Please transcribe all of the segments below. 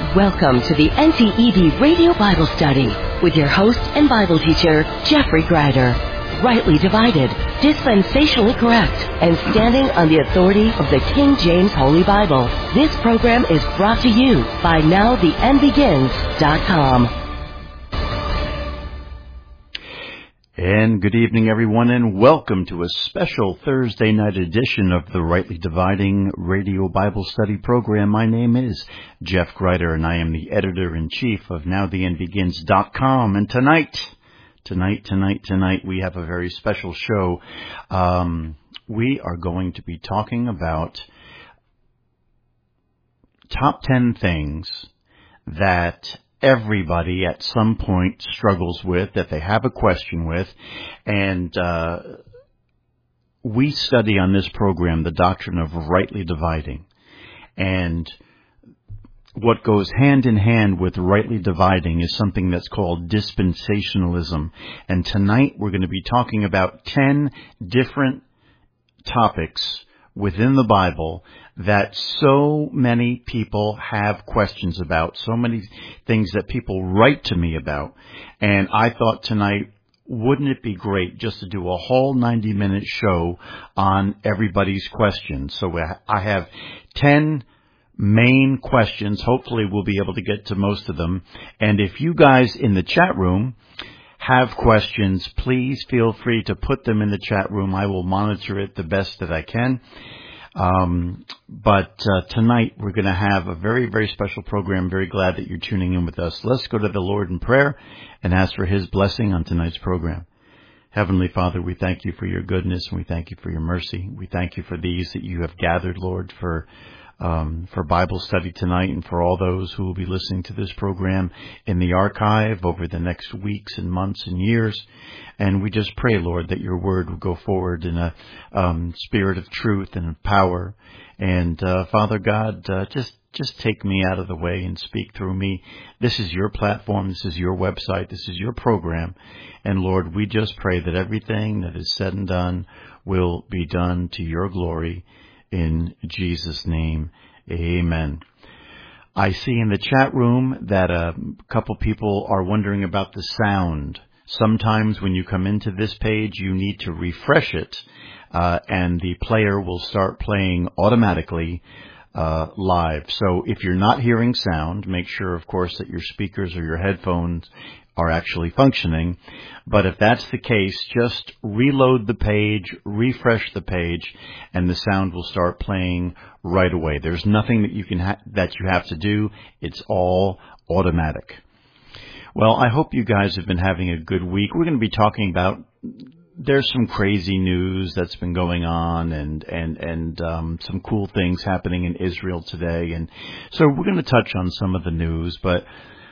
Welcome to the NTED Radio Bible Study with your host and Bible teacher, Jeffrey Greider. Rightly divided, dispensationally correct, and standing on the authority of the King James Holy Bible. This program is brought to you by NowTheEndBegins.com. And good evening, everyone, and welcome to a special Thursday night edition of the Rightly Dividing Radio Bible Study program. My name is Jeff Greider, and I am the editor-in-chief of NowTheEndBegins.com. And tonight, we have a very special show. We are going to be talking about top 10 things that everybody at some point struggles with, that they have a question with, and we study on this program the doctrine of rightly dividing. And what goes hand in hand with rightly dividing is something that's called dispensationalism. And tonight we're going to be talking about 10 different topics within the Bible that so many people have questions about, so many things that people write to me about. And I thought tonight, wouldn't it be great just to do a whole 90-minute show on everybody's questions? So I have 10 main questions. Hopefully we'll be able to get to most of them. And if you guys in the chat room have questions, please feel free to put them in the chat room. I will monitor it the best that I can. But tonight we're going to have a very, very special program. Very glad that you're tuning in with us. Let's go to the Lord in prayer and ask for His blessing on tonight's program. Heavenly Father, we thank You for Your goodness, and we thank You for Your mercy. We thank You for these that You have gathered, Lord, for Bible study tonight, and for all those who will be listening to this program in the archive over the next weeks and months and years. And we just pray, Lord, that Your word will go forward in a spirit of truth and of power. And Father God, just take me out of the way and speak through me. This is Your platform. This is Your website. This is Your program. And Lord, we just pray that everything that is said and done will be done to Your glory. In Jesus' name, amen. I see in the chat room that a couple people are wondering about the sound. Sometimes when you come into this page, you need to refresh it, and the player will start playing automatically live. So if you're not hearing sound, make sure, of course, that your speakers or your headphones are actually functioning. But if that's the case, just reload the page, refresh the page, and the sound will start playing right away. There's nothing that you have to do. It's all automatic. Well, I hope you guys have been having a good week. We're going to be talking about, there's some crazy news that's been going on, and some cool things happening in Israel today. And so we're going to touch on some of the news, but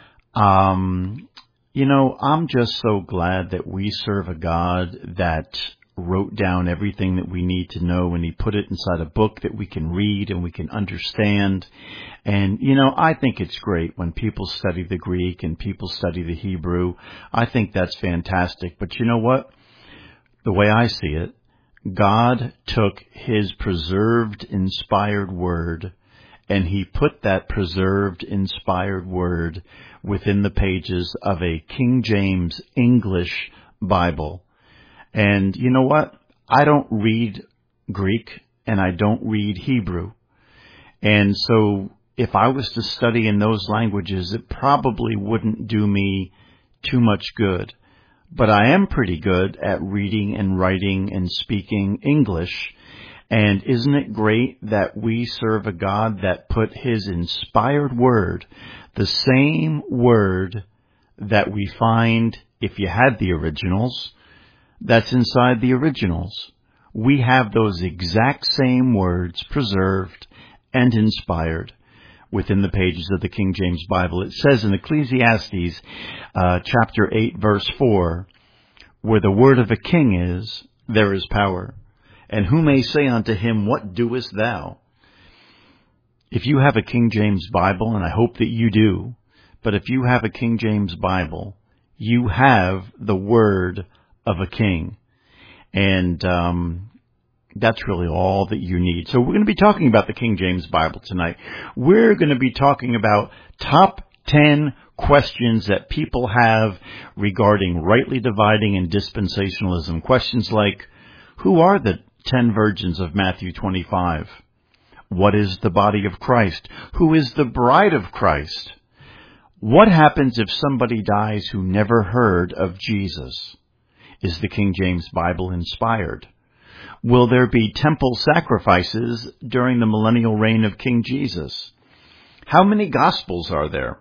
you know, I'm just so glad that we serve a God that wrote down everything that we need to know, and He put it inside a book that we can read and we can understand. And, you know, I think it's great when people study the Greek and people study the Hebrew. I think that's fantastic. But you know what? The way I see it, God took His preserved, inspired word, and He put that preserved, inspired word within the pages of a King James English Bible. And you know what? I don't read Greek and I don't read Hebrew. And so if I was to study in those languages, it probably wouldn't do me too much good. But I am pretty good at reading and writing and speaking English. And isn't it great that we serve a God that put His inspired word, the same word that we find, if you had the originals, that's inside the originals. We have those exact same words preserved and inspired within the pages of the King James Bible. It says in Ecclesiastes chapter 8, verse 4, where the word of a king is, there is power. And who may say unto him, what doest thou? If you have a King James Bible, and I hope that you do, but if you have a King James Bible, you have the word of a king. And That's really all that you need. So we're going to be talking about the King James Bible tonight. We're going to be talking about top 10 questions that people have regarding rightly dividing and dispensationalism. Questions like, who are the 10 virgins of Matthew 25? What is the body of Christ? Who is the bride of Christ? What happens if somebody dies who never heard of Jesus? Is the King James Bible inspired? Will there be temple sacrifices during the millennial reign of King Jesus? How many Gospels are there?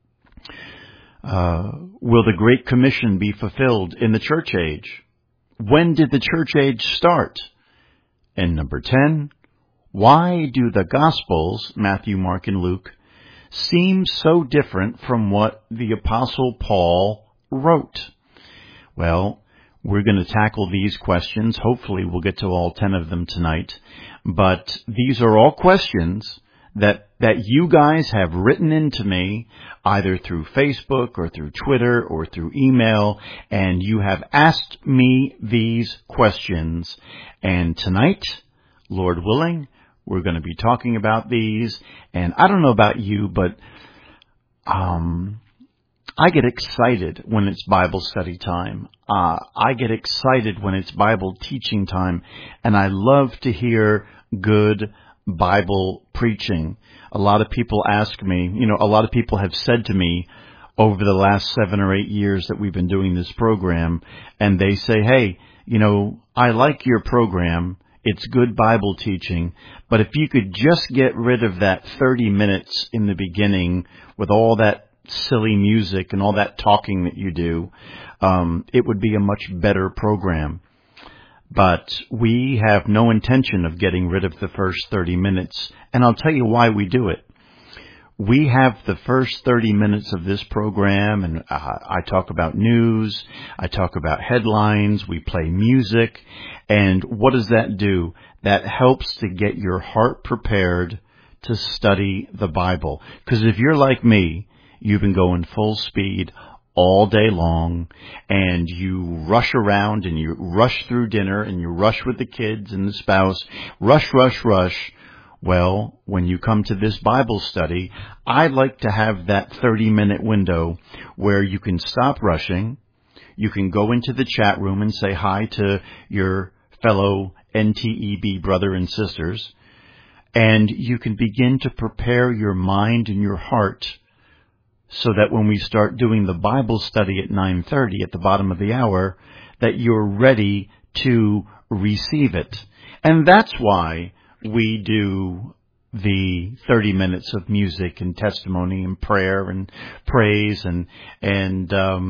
Will the Great Commission be fulfilled in the church age? When did the church age start? And number 10, why do the Gospels, Matthew, Mark, and Luke, seem so different from what the Apostle Paul wrote? Well, we're going to tackle these questions. Hopefully we'll get to all 10 of them tonight. But these are all questions that you guys have written into me, either through Facebook or through Twitter or through email, and you have asked me these questions. And tonight, Lord willing, we're going to be talking about these. And I don't know about you, but I get excited when it's Bible study time. I get excited when it's Bible teaching time, and I love to hear good Bible preaching. A lot of people ask me, a lot of people have said to me over the last 7 or 8 years that we've been doing this program, and they say, hey, I like your program. It's good Bible teaching, but if you could just get rid of that 30 minutes in the beginning with all that silly music and all that talking that you do, it would be a much better program. But we have no intention of getting rid of the first 30 minutes, and I'll tell you why we do it. We have the first 30 minutes of this program, and I talk about news, I talk about headlines, we play music, and what does that do? That helps to get your heart prepared to study the Bible. Because if you're like me, you've been going full speed all day long, and you rush around, and you rush through dinner, and you rush with the kids and the spouse, rush. Well, when you come to this Bible study, I like to have that 30-minute window where you can stop rushing, you can go into the chat room and say hi to your fellow NTEB brother and sisters, and you can begin to prepare your mind and your heart so that when we start doing the Bible study at 9:30 at the bottom of the hour, that you're ready to receive it. And that's why we do the 30 minutes of music and testimony and prayer and praise, and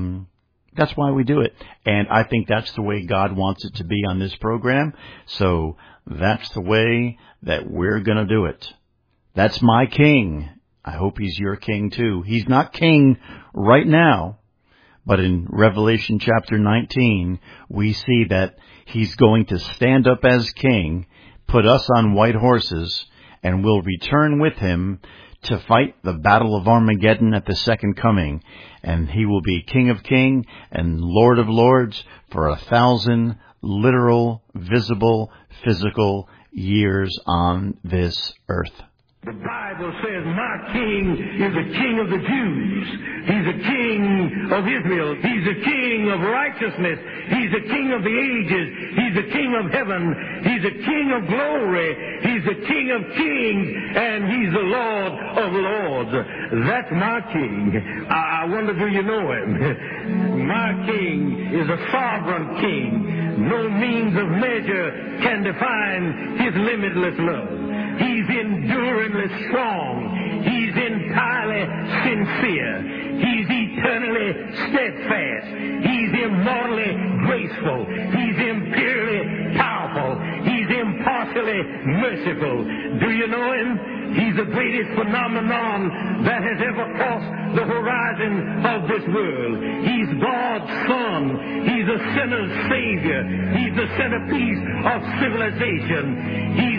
that's why we do it. And I think that's the way God wants it to be on this program. So that's the way that we're going to do it. That's my king. I hope he's your king too. He's not king right now, but in Revelation chapter 19, we see that he's going to stand up as king, put us on white horses, and we'll return with him to fight the battle of Armageddon at the second coming. And he will be King of Kings and Lord of Lords for 1,000 literal, visible, physical years on this earth. The Bible says, my king is the king of the Jews. He's the king of Israel. He's the king of righteousness. He's the king of the ages. He's the king of heaven. He's the king of glory. He's the king of kings. And he's the Lord of lords. That's my king. I wonder, do you know him? My king is a sovereign king. No means of measure can define his limitless love. He's enduringly strong. He's entirely sincere. He's eternally steadfast. He's immortally graceful. He's imperially powerful. He's impartially merciful. Do you know him? He's the greatest phenomenon that has ever crossed the horizon of this world. He's God's Son. He's a sinner's Savior. He's the centerpiece of civilization. He's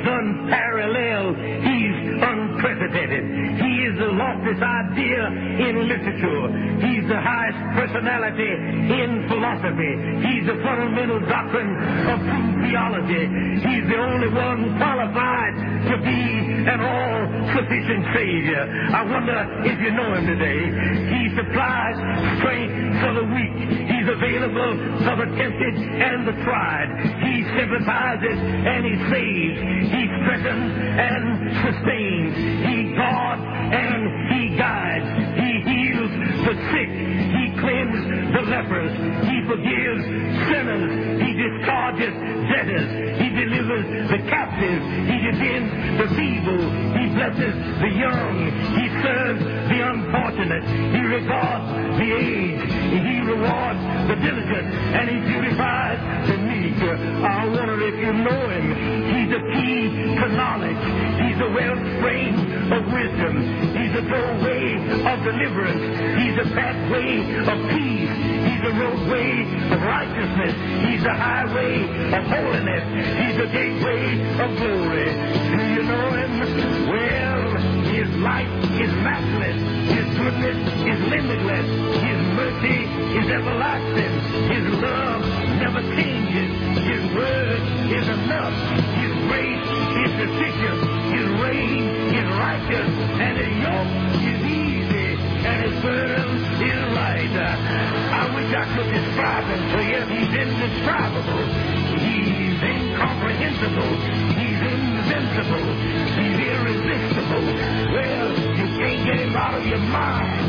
He's unparalleled. He's unprecedented. He is the loftiest idea in literature. He's the highest personality in philosophy. He's the fundamental doctrine of true theology. He's the only one qualified to be an all-sufficient Savior. I wonder if you know him today. He supplies strength for the weak. He's available for the tempted and the tried. He sympathizes and he saves. He strengthens and sustains. He guards and he guides. He heals the sick. He cleanses the lepers. He forgives sinners. He discharges debtors. He delivers the captive. He defends the feeble. He blesses the young. He serves the unfortunate. He regards the aged. He rewards the diligent. And he beautifies the meek. I wonder if you know him. He's the key to knowledge. He's the wellspring of wisdom. He's the doorway of deliverance. He's the pathway of peace. He's the roadway of righteousness. He's the highway of holiness. He's the gateway of glory. Do you know him? Well, his light is matchless. His goodness is limitless. His mercy is everlasting. His love never changes. His word is enough. His grace is sufficient. His reign is righteous. And his yoke is easy. And his burden is light. I wish I could describe him to you. He's indescribable. He's incomprehensible. He's invincible. He's irresistible. Well, you can't get him out of your mind.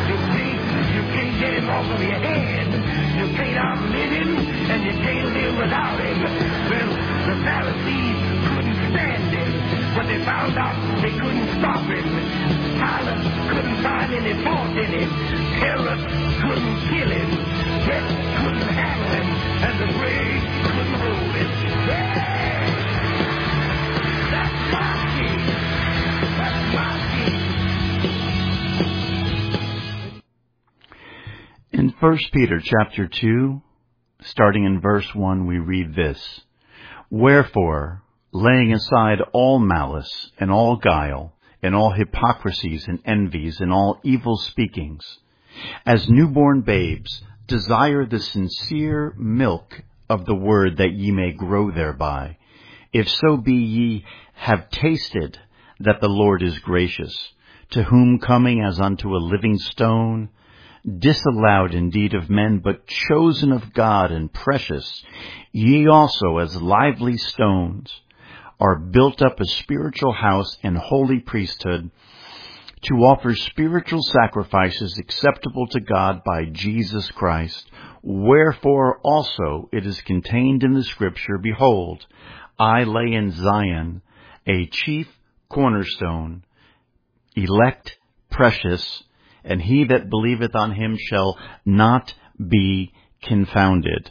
You can't get him off of your head. You can't outlive him, and you can't live without him. Well, the Pharisees couldn't stand him, but they found out they couldn't stop him. Pilate couldn't find any fault in him. Herod couldn't kill him. Death couldn't handle him, and the grave couldn't hold him. Yeah! That's my king. That's my king. In 1 Peter chapter 2, starting in verse 1, we read this: Wherefore, laying aside all malice and all guile and all hypocrisies and envies and all evil speakings, as newborn babes, desire the sincere milk of the word, that ye may grow thereby. If so be ye have tasted that the Lord is gracious, to whom coming as unto a living stone, disallowed indeed of men, but chosen of God and precious, ye also as lively stones are built up a spiritual house and holy priesthood, to offer spiritual sacrifices acceptable to God by Jesus Christ. Wherefore also it is contained in the Scripture, Behold, I lay in Zion a chief cornerstone, elect, precious, and he that believeth on him shall not be confounded.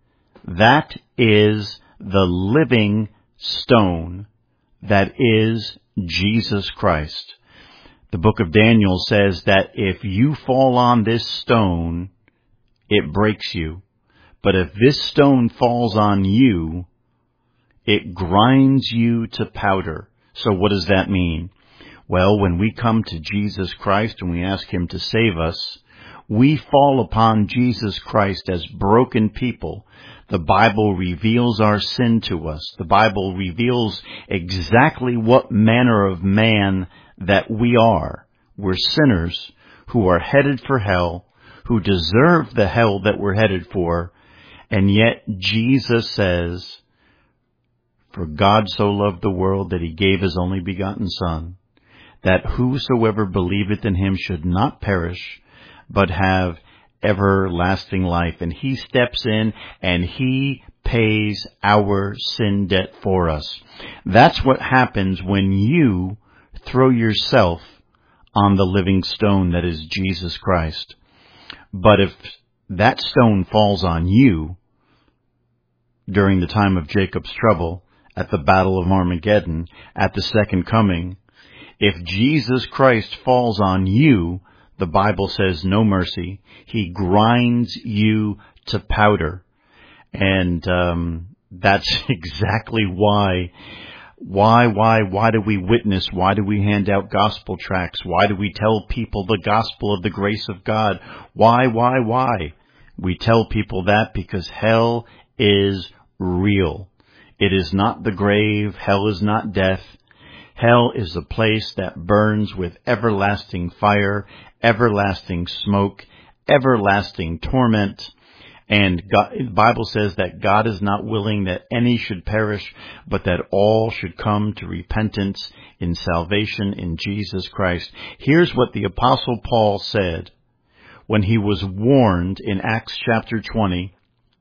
That is the living stone, that is Jesus Christ. The book of Daniel says that if you fall on this stone, it breaks you. But if this stone falls on you, it grinds you to powder. So what does that mean? Well, when we come to Jesus Christ and we ask him to save us, we fall upon Jesus Christ as broken people. The Bible reveals our sin to us. The Bible reveals exactly what manner of man that we are. We're sinners who are headed for hell, who deserve the hell that we're headed for, and yet Jesus says, For God so loved the world that he gave his only begotten Son, that whosoever believeth in him should not perish, but have everlasting life. And he steps in and he pays our sin debt for us. That's what happens when you throw yourself on the living stone that is Jesus Christ. But if that stone falls on you during the time of Jacob's trouble, at the Battle of Armageddon, at the second coming, if Jesus Christ falls on you, the Bible says no mercy. He grinds you to powder. And that's exactly why Why do we witness? Why do we hand out gospel tracts? Why do we tell people the gospel of the grace of God? Why? We tell people that because hell is real. It is not the grave. Hell is not death. Hell is a place that burns with everlasting fire, everlasting smoke, everlasting torment. And the Bible says that God is not willing that any should perish, but that all should come to repentance in salvation in Jesus Christ. Here's what the Apostle Paul said when he was warned in Acts chapter 20.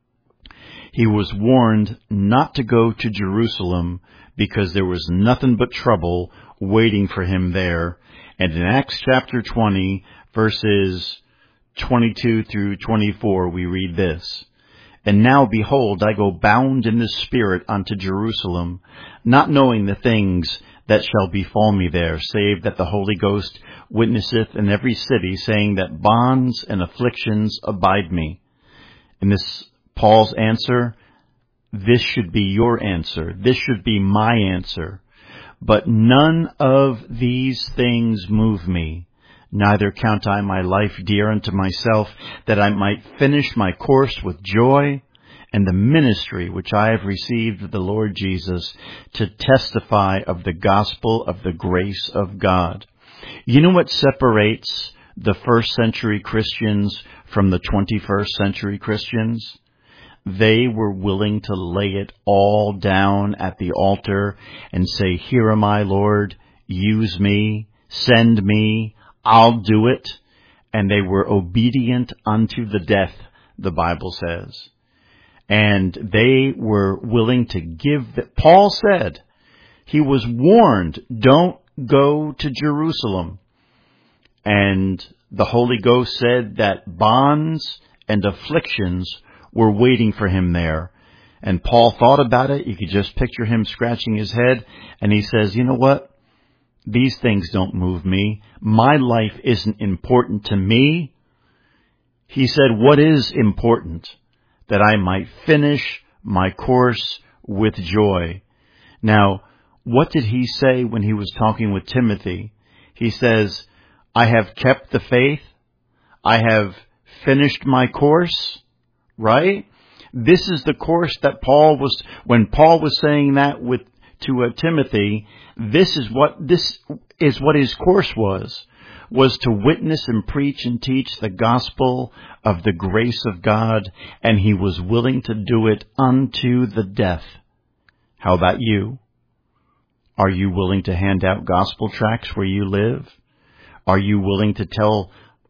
He was warned not to go to Jerusalem because there was nothing but trouble waiting for him there. And in Acts chapter 20, verses 22 through 24, we read this. And now, behold, I go bound in the Spirit unto Jerusalem, not knowing the things that shall befall me there, save that the Holy Ghost witnesseth in every city, saying that bonds and afflictions abide me. And this Paul's answer, this should be your answer. This should be my answer. But none of these things move me. Neither count I my life dear unto myself, that I might finish my course with joy, and the ministry which I have received of the Lord Jesus, to testify of the gospel of the grace of God. You know what separates the first century Christians from the 21st century Christians? They were willing to lay it all down at the altar and say, here am I, Lord, use me, send me, I'll do it. And they were obedient unto the death, the Bible says. And they were willing to give. Paul said, he was warned, don't go to Jerusalem. And the Holy Ghost said that bonds and afflictions were waiting for him there. And Paul thought about it. You could just picture him scratching his head. And he says, you know what? These things don't move me. My life isn't important to me. He said, what is important? That I might finish my course with joy. Now, what did he say when he was talking with Timothy? He says, I have kept the faith. I have finished my course. Right? This is the course that when Paul was saying that to Timothy, this is what his course was to witness and preach and teach the gospel of the grace of God, and he was willing to do it unto the death. How about you? Are you willing to hand out gospel tracts where you live? Are you willing to tell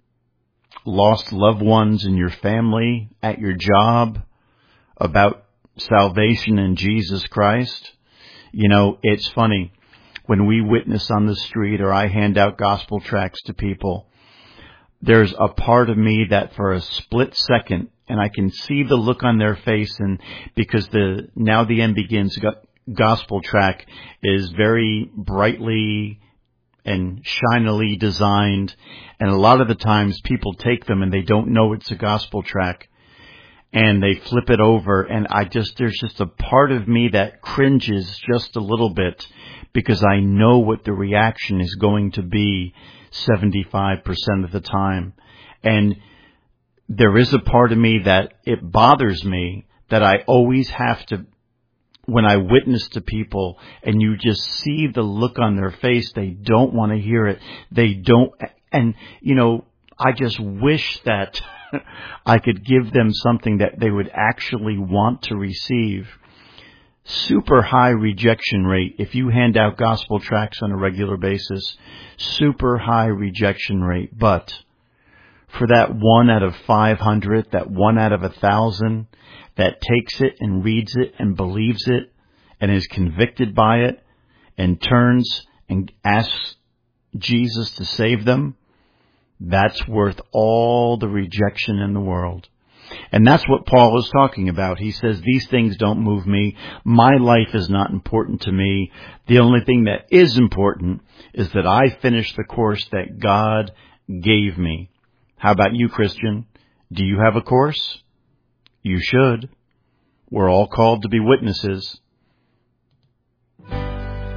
lost loved ones in your family, at your job, about salvation in Jesus Christ? You know, it's funny. When we witness on the street or I hand out gospel tracts to people, there's a part of me that for a split second, and I can see the look on their face, and because the Now the End Begins gospel tract is very brightly and shinily designed, and a lot of the times people take them and they don't know it's a gospel tract, and they flip it over, and there's just a part of me that cringes just a little bit, because I know what the reaction is going to be 75% of the time. And there is a part of me that it bothers me that I always have to, when I witness to people and you just see the look on their face, they don't want to hear it. They don't, and you know, I just wish that I could give them something that they would actually want to receive. Super high rejection rate. If you hand out gospel tracts on a regular basis, super high rejection rate. But for that 1 out of 500, that 1 out of 1,000 that takes it and reads it and believes it and is convicted by it and turns and asks Jesus to save them, that's worth all the rejection in the world. And that's what Paul is talking about. He says, these things don't move me. My life is not important to me. The only thing that is important is that I finish the course that God gave me. How about you, Christian? Do you have a course? You should. We're all called to be witnesses.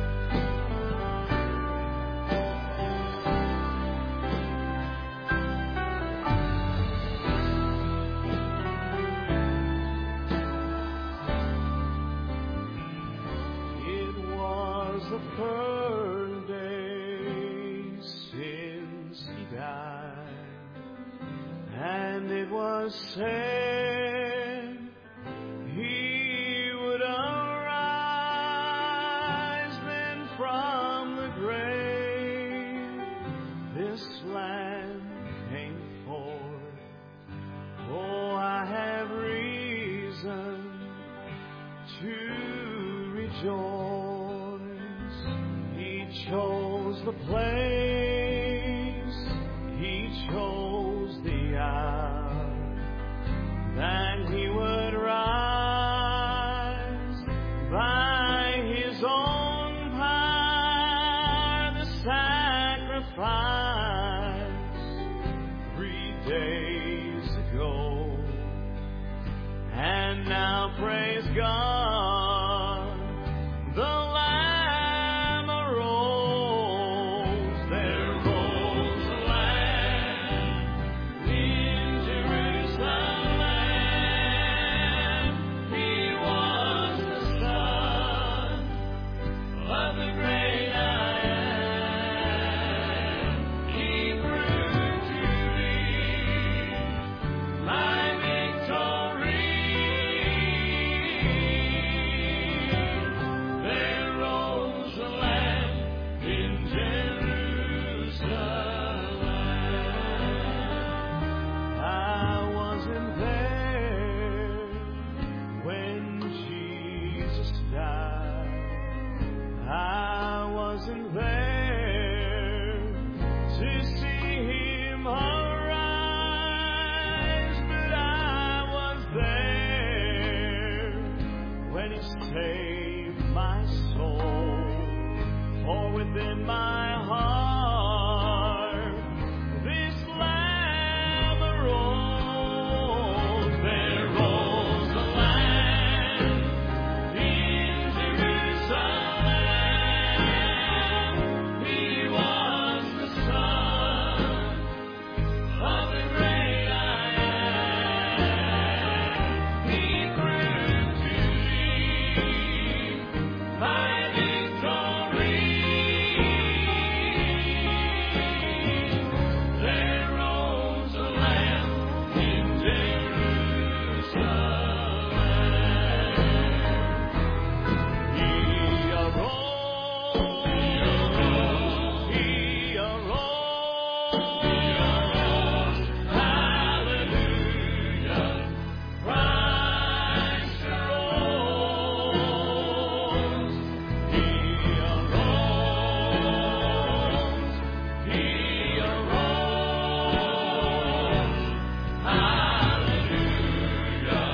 And it was said he would arise then from the grave. This land came forth. Oh, I have reason to rejoice. He chose the place, he chose the hour, that he would rise by his own power, the sacrifice 3 days ago. And now praise God, the Lamb arose. There rose a Lamb in Jerusalem. He was the Son of the great I am. He proved to be my victory. There rose a Lamb in Jerusalem. I wasn't there when Jesus died. I wasn't there to see him arise, but I was there when he saved my soul. For within my heart this Lamb arose. There rose a Lamb in Jerusalem. He was the Son of the great I am. He proved to be my victory. There rose a Lamb in Jerusalem. He arose, he arose, hallelujah, Christ arose. He arose, hallelujah,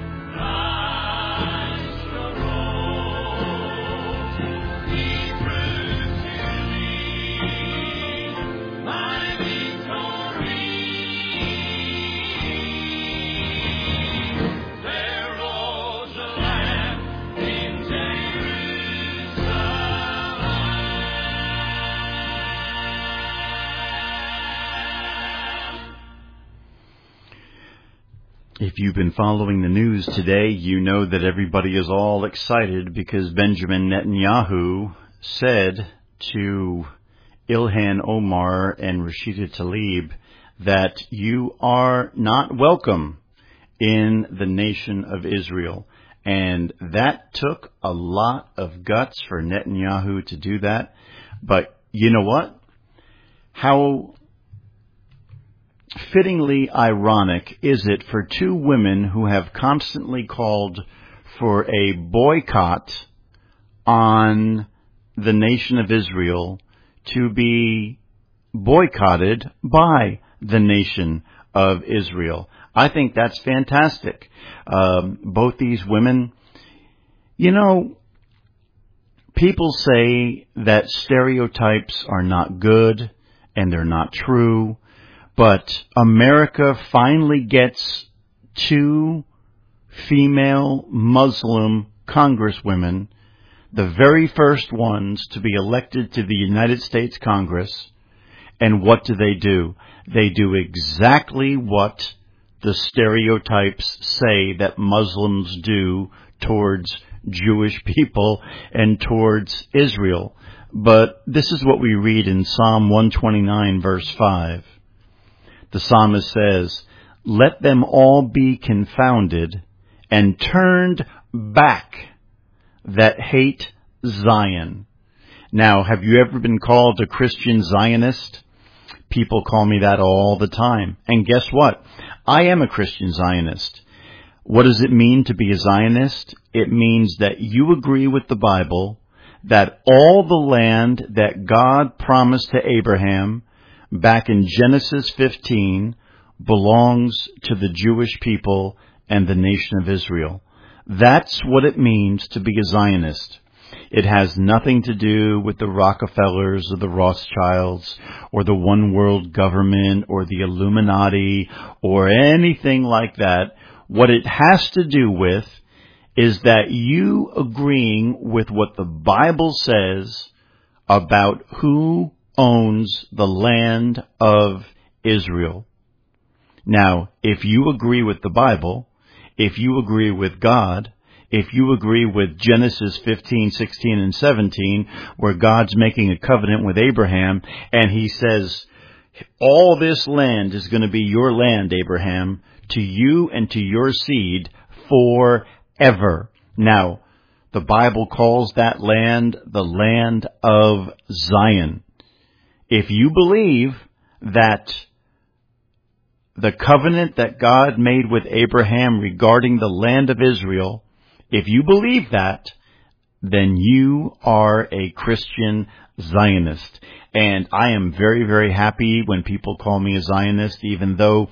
Christ arose. He proved to be my victory. There rose a Lamb in Jerusalem. If you've been following the news today, you know that everybody is all excited because Benjamin Netanyahu said to Ilhan Omar and Rashida Tlaib that you are not welcome in the nation of Israel. And that took a lot of guts for Netanyahu to do that. But you know what? How fittingly ironic is it for two women who have constantly called for a boycott on the nation of Israel to be boycotted by the nation of Israel. I think that's fantastic. Both these women, you know, people say that stereotypes are not good and they're not true, but America finally gets two female Muslim congresswomen, the very first ones to be elected to the United States Congress. And what do? They do exactly what the stereotypes say that Muslims do towards Jewish people and towards Israel. But this is what we read in Psalm 129, verse 5. The psalmist says, let them all be confounded and turned back that hate Zion. Now, have you ever been called a Christian Zionist? People call me that all the time. And guess what? I am a Christian Zionist. What does it mean to be a Zionist? It means that you agree with the Bible that all the land that God promised to Abraham back in Genesis 15 belongs to the Jewish people and the nation of Israel. That's what it means to be a Zionist. It has nothing to do with the Rockefellers or the Rothschilds or the one world government or the Illuminati or anything like that. What it has to do with is that you agreeing with what the Bible says about who owns the land of Israel. Now, if you agree with the Bible, if you agree with God, if you agree with Genesis 15, 16, and 17, where God's making a covenant with Abraham, and he says, all this land is going to be your land, Abraham, to you and to your seed forever. Now, the Bible calls that land the land of Zion. If you believe that the covenant that God made with Abraham regarding the land of Israel, if you believe that, then you are a Christian Zionist. And I am very, very happy when people call me a Zionist, even though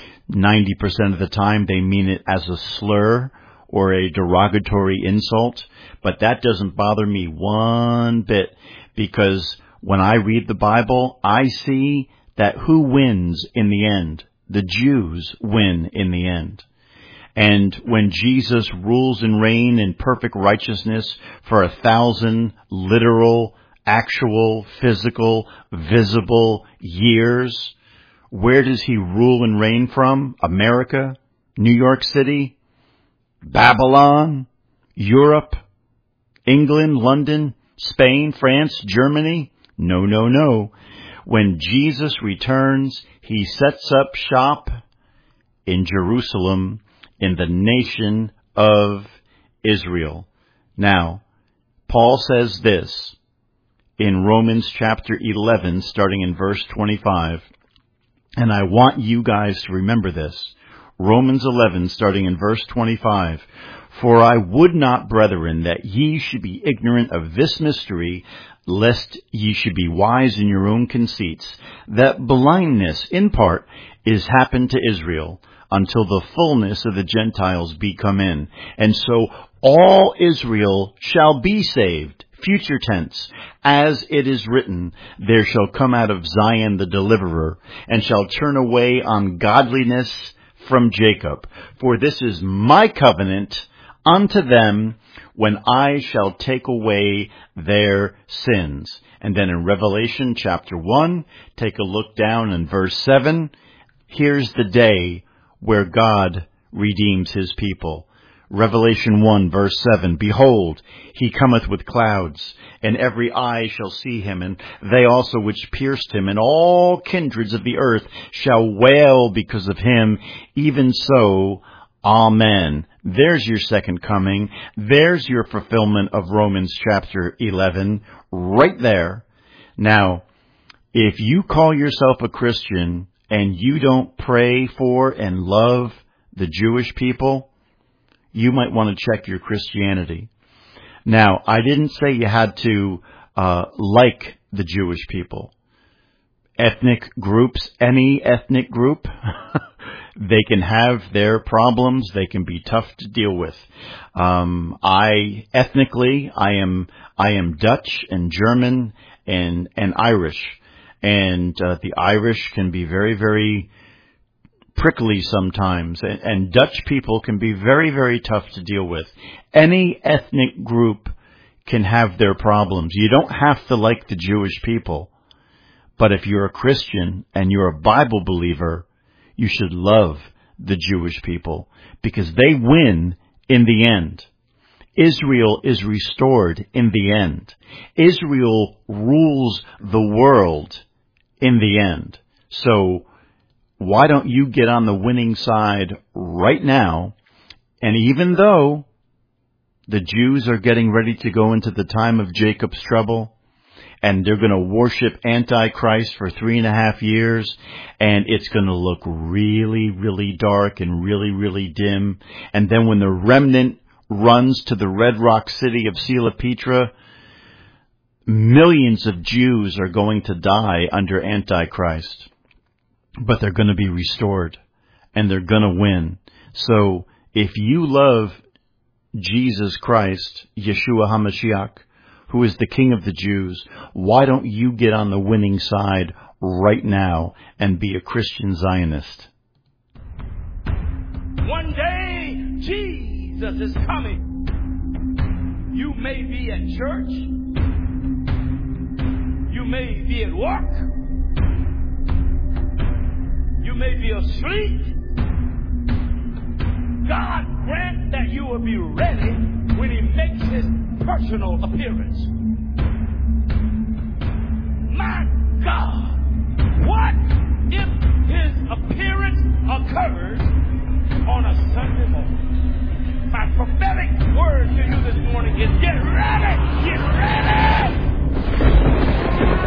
90% of the time they mean it as a slur or a derogatory insult. But that doesn't bother me one bit, because when I read the Bible, I see that who wins in the end? The Jews win in the end. And when Jesus rules and reigns in perfect righteousness for 1,000 literal, actual, physical, visible years, where does he rule and reign from? America? New York City? Babylon? Europe? England? London? Spain? France? Germany? No, no, no. When Jesus returns, he sets up shop in Jerusalem, in the nation of Israel. Now, Paul says this in Romans chapter 11, starting in verse 25. And I want you guys to remember this. Romans 11, starting in verse 25. For I would not, brethren, that ye should be ignorant of this mystery, lest ye should be wise in your own conceits, that blindness in part is happened to Israel, until the fullness of the Gentiles be come in. And so all Israel shall be saved, future tense, as it is written, there shall come out of Zion the deliverer, and shall turn away ungodliness from Jacob. For this is my covenant unto them, when I shall take away their sins. And then in Revelation chapter 1, take a look down in verse 7. Here's the day where God redeems his people. Revelation 1 verse 7, Behold, he cometh with clouds, and every eye shall see him, and they also which pierced him, and all kindreds of the earth shall wail because of him. Even so, Amen. There's your second coming. There's your fulfillment of Romans chapter 11, right there. Now, if you call yourself a Christian and you don't pray for and love the Jewish people, you might want to check your Christianity. Now, I didn't say you had to like the Jewish people. Ethnic groups, any ethnic group, they can have their problems. They can be tough to deal with. Ethnically, I am Dutch and German and Irish. And the Irish can be very, very prickly sometimes. And Dutch people can be very, very tough to deal with. Any ethnic group can have their problems. You don't have to like the Jewish people. But if you're a Christian and you're a Bible believer, you should love the Jewish people, because they win in the end. Israel is restored in the end. Israel rules the world in the end. So why don't you get on the winning side right now? And even though the Jews are getting ready to go into the time of Jacob's trouble, and they're going to worship Antichrist for 3.5 years, and it's going to look really, really dark and really, really dim. And then when the remnant runs to the Red Rock city of Sila Petra, millions of Jews are going to die under Antichrist. But they're going to be restored, and they're going to win. So if you love Jesus Christ, Yeshua HaMashiach, who is the King of the Jews, why don't you get on the winning side right now and be a Christian Zionist? One day, Jesus is coming. You may be at church. You may be at work. You may be asleep. God grant that you will be ready when He makes His personal appearance. My God, what if His appearance occurs on a Sunday morning? My prophetic word to you this morning is get ready! Get ready!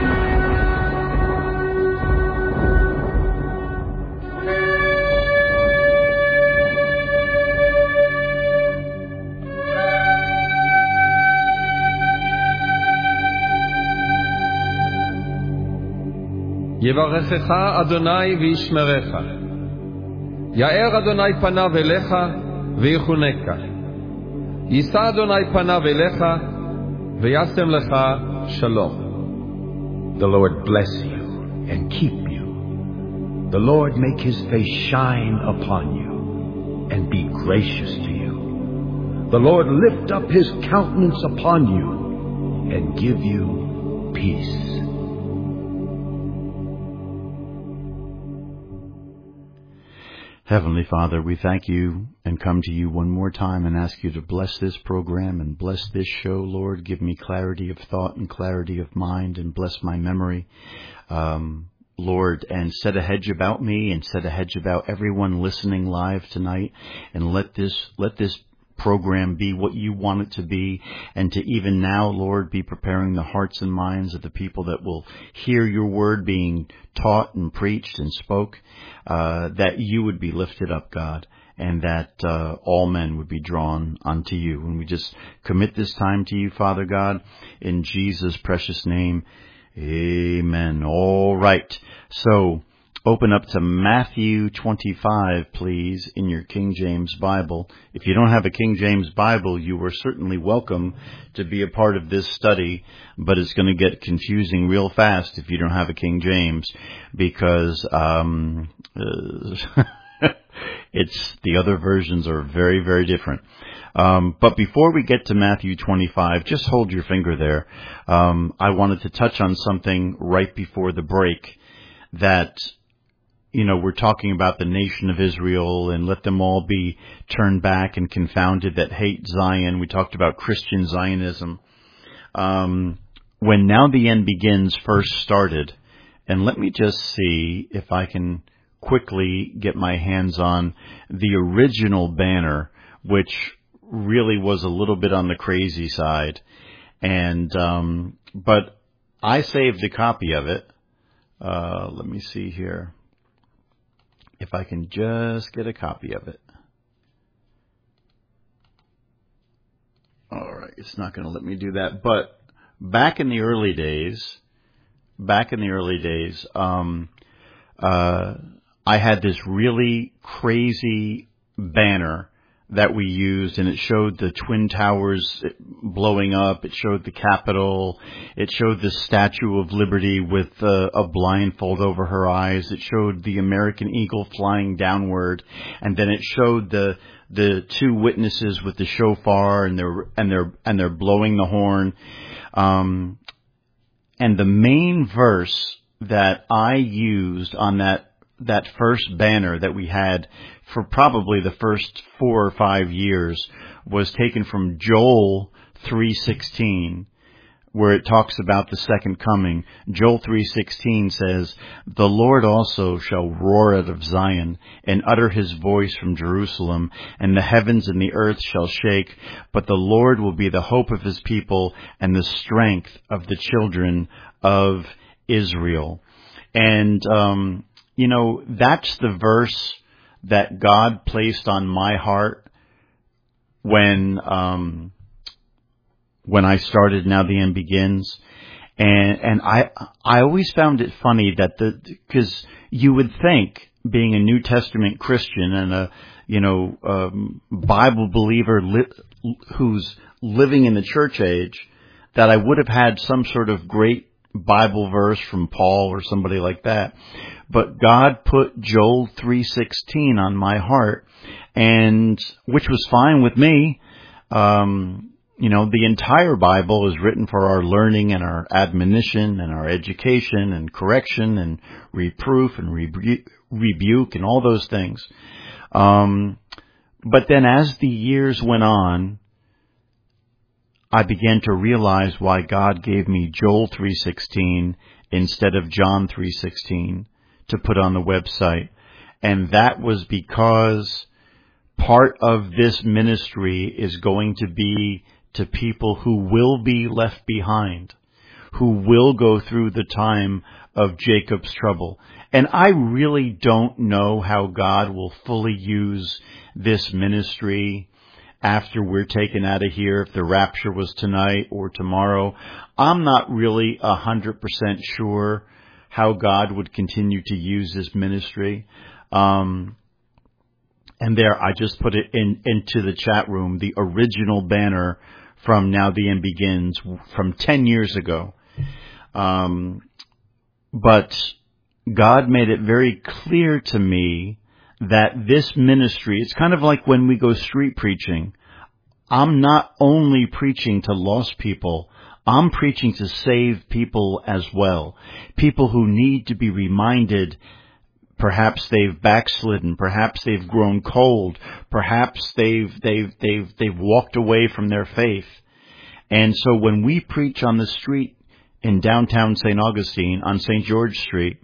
יברכך אדוני וישמרך. יאר אדוני פניו אליך ויחונקה. יישא אדוני פניו אליך וישם לך שלום. The Lord bless you and keep you. The Lord make His face shine upon you and be gracious to you. The Lord lift up His countenance upon you and give you peace. Heavenly Father, we thank you and come to you one more time and ask you to bless this program and bless this show, Lord. Give me clarity of thought and clarity of mind and bless my memory, Lord, and set a hedge about me and set a hedge about everyone listening live tonight, and let this program be what you want it to be, and to even now, Lord, be preparing the hearts and minds of the people that will hear your word being taught and preached and spoke, that you would be lifted up, God, and that all men would be drawn unto you. And we just commit this time to you, Father God, in Jesus' precious name. Amen. All right. So open up to Matthew 25, please, in your King James Bible. If you don't have a King James Bible, you are certainly welcome to be a part of this study, but it's going to get confusing real fast if you don't have a King James, because it's the other versions are very, very different. But before we get to Matthew 25, just hold your finger there. I wanted to touch on something right before the break that, you know, we're talking about the nation of Israel and let them all be turned back and confounded that hate Zion. We talked about Christian Zionism. When Now the End Begins first started, and let me just see if I can quickly get my hands on the original banner, which really was a little bit on the crazy side. And, but I saved a copy of it. Let me see here if I can just get a copy of it. All right, it's not going to let me do that. But back in the early days, I had this really crazy banner that we used, and it showed the Twin Towers blowing up. It showed the Capitol. It showed the Statue of Liberty with a blindfold over her eyes. It showed the American eagle flying downward, and then it showed the two witnesses with the shofar, and they're blowing the horn. And the main verse that I used on that first banner that we had for probably the first 4 or 5 years was taken from Joel 3:16, where it talks about the second coming. Joel 3:16 says, "The Lord also shall roar out of Zion and utter his voice from Jerusalem, and the heavens and the earth shall shake, but the Lord will be the hope of his people and the strength of the children of Israel." And, that's the verse that God placed on my heart when I started Now the End Begins. And I always found it funny that because you would think, being a New Testament Christian and a Bible believer who's living in the church age, that I would have had some sort of great Bible verse from Paul or somebody like that. But God put Joel 3:16 on my heart, and which was fine with me. The entire Bible is written for our learning and our admonition and our education and correction and reproof and rebuke and all those things. But then as the years went on, I began to realize why God gave me Joel 3:16 instead of John 3:16 to put on the website. And that was because part of this ministry is going to be to people who will be left behind, who will go through the time of Jacob's trouble. And I really don't know how God will fully use this ministry after we're taken out of here, if the rapture was tonight or tomorrow. I'm not really 100% sure how God would continue to use this ministry. And there, I just put it into the chat room, the original banner from Now the End Begins from 10 years ago. But God made it very clear to me that this ministry, it's kind of like when we go street preaching. I'm not only preaching to lost people, I'm preaching to save people as well. People who need to be reminded. Perhaps they've backslidden. Perhaps they've grown cold. Perhaps they've walked away from their faith. And so when we preach on the street in downtown St. Augustine on St. George Street,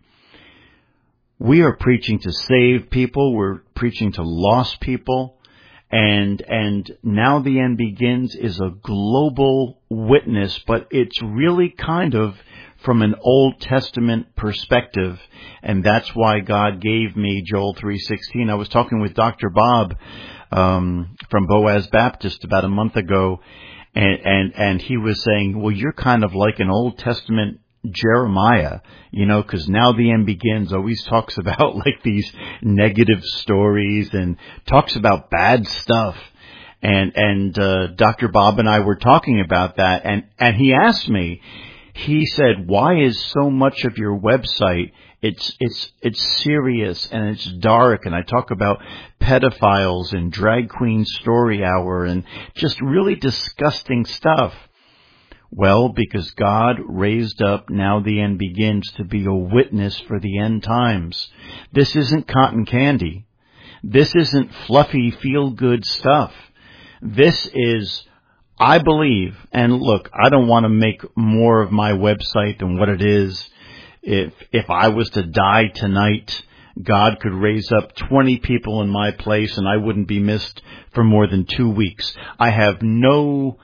we are preaching to save people. We're preaching to lost people. And Now the End Begins is a global witness, but it's really kind of from an Old Testament perspective, and that's why God gave me Joel 3:16. I was talking with Dr. Bob from Boaz Baptist about a month ago, and he was saying, well, you're kind of like an Old Testament Jeremiah, because Now the End Begins always talks about like these negative stories and talks about bad stuff. And Dr. Bob and I were talking about that, and he asked me, he said, why is so much of your website, it's serious and it's dark, and I talk about pedophiles and drag queen story hour and just really disgusting stuff. Well, because God raised up Now the End Begins to be a witness for the end times. This isn't cotton candy. This isn't fluffy feel-good stuff. This is, I believe, and look, I don't want to make more of my website than what it is. If I was to die tonight, God could raise up 20 people in my place and I wouldn't be missed for more than 2 weeks. I have no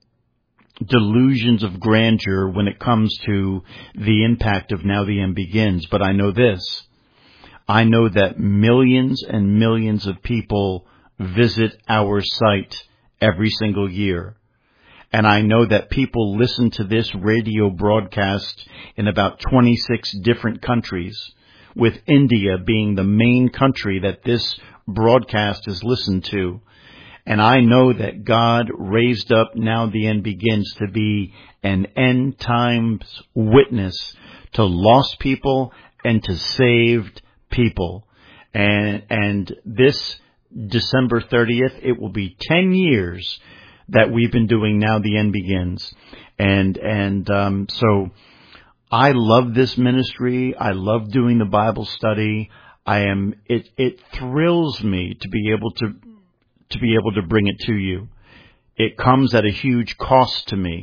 delusions of grandeur when it comes to the impact of Now the End Begins, but I know this. I know that millions and millions of people visit our site every single year. And I know that people listen to this radio broadcast in about 26 different countries, with India being the main country that this broadcast is listened to. And I know that God raised up Now the End Begins to be an end times witness to lost people and to saved people. And this December 30th, it will be 10 years that we've been doing Now the End Begins. So I love this ministry. I love doing the Bible study. It thrills me to be able to bring it to you. It comes at a huge cost to me.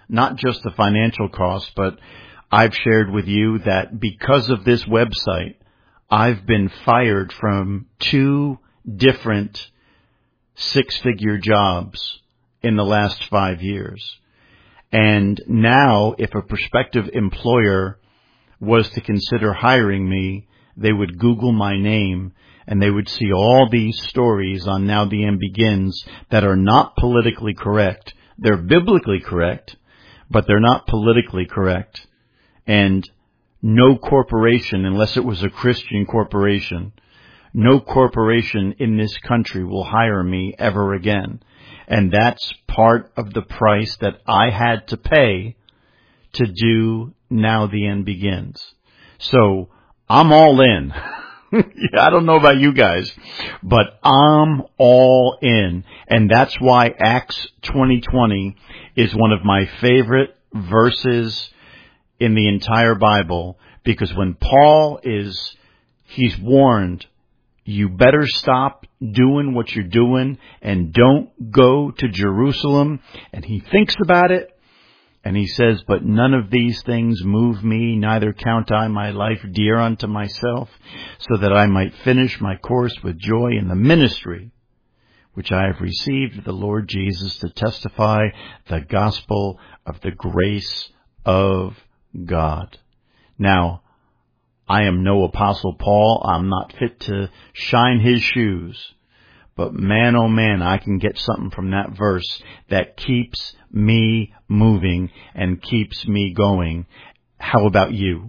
not just the financial cost, but I've shared with you that because of this website, I've been fired from 2 different 6-figure jobs in the last 5 years. And now, if a prospective employer was to consider hiring me, they would Google my name and they would see all these stories on Now the End Begins that are not politically correct. They're biblically correct, but they're not politically correct. And no corporation, unless it was a Christian corporation, no corporation in this country will hire me ever again. And that's part of the price that I had to pay to do Now the End Begins. So I'm all in. I don't know about you guys, but I'm all in. And that's why Acts 20:20 is one of my favorite verses in the entire Bible, because when Paul he's warned, you better stop doing what you're doing and don't go to Jerusalem. And he thinks about it and he says, but none of these things move me, neither count I my life dear unto myself, so that I might finish my course with joy in the ministry which I have received of the Lord Jesus, to testify the gospel of the grace of God. Now, I am no Apostle Paul. I'm not fit to shine his shoes. But man, oh man, I can get something from that verse that keeps me moving and keeps me going. How about you?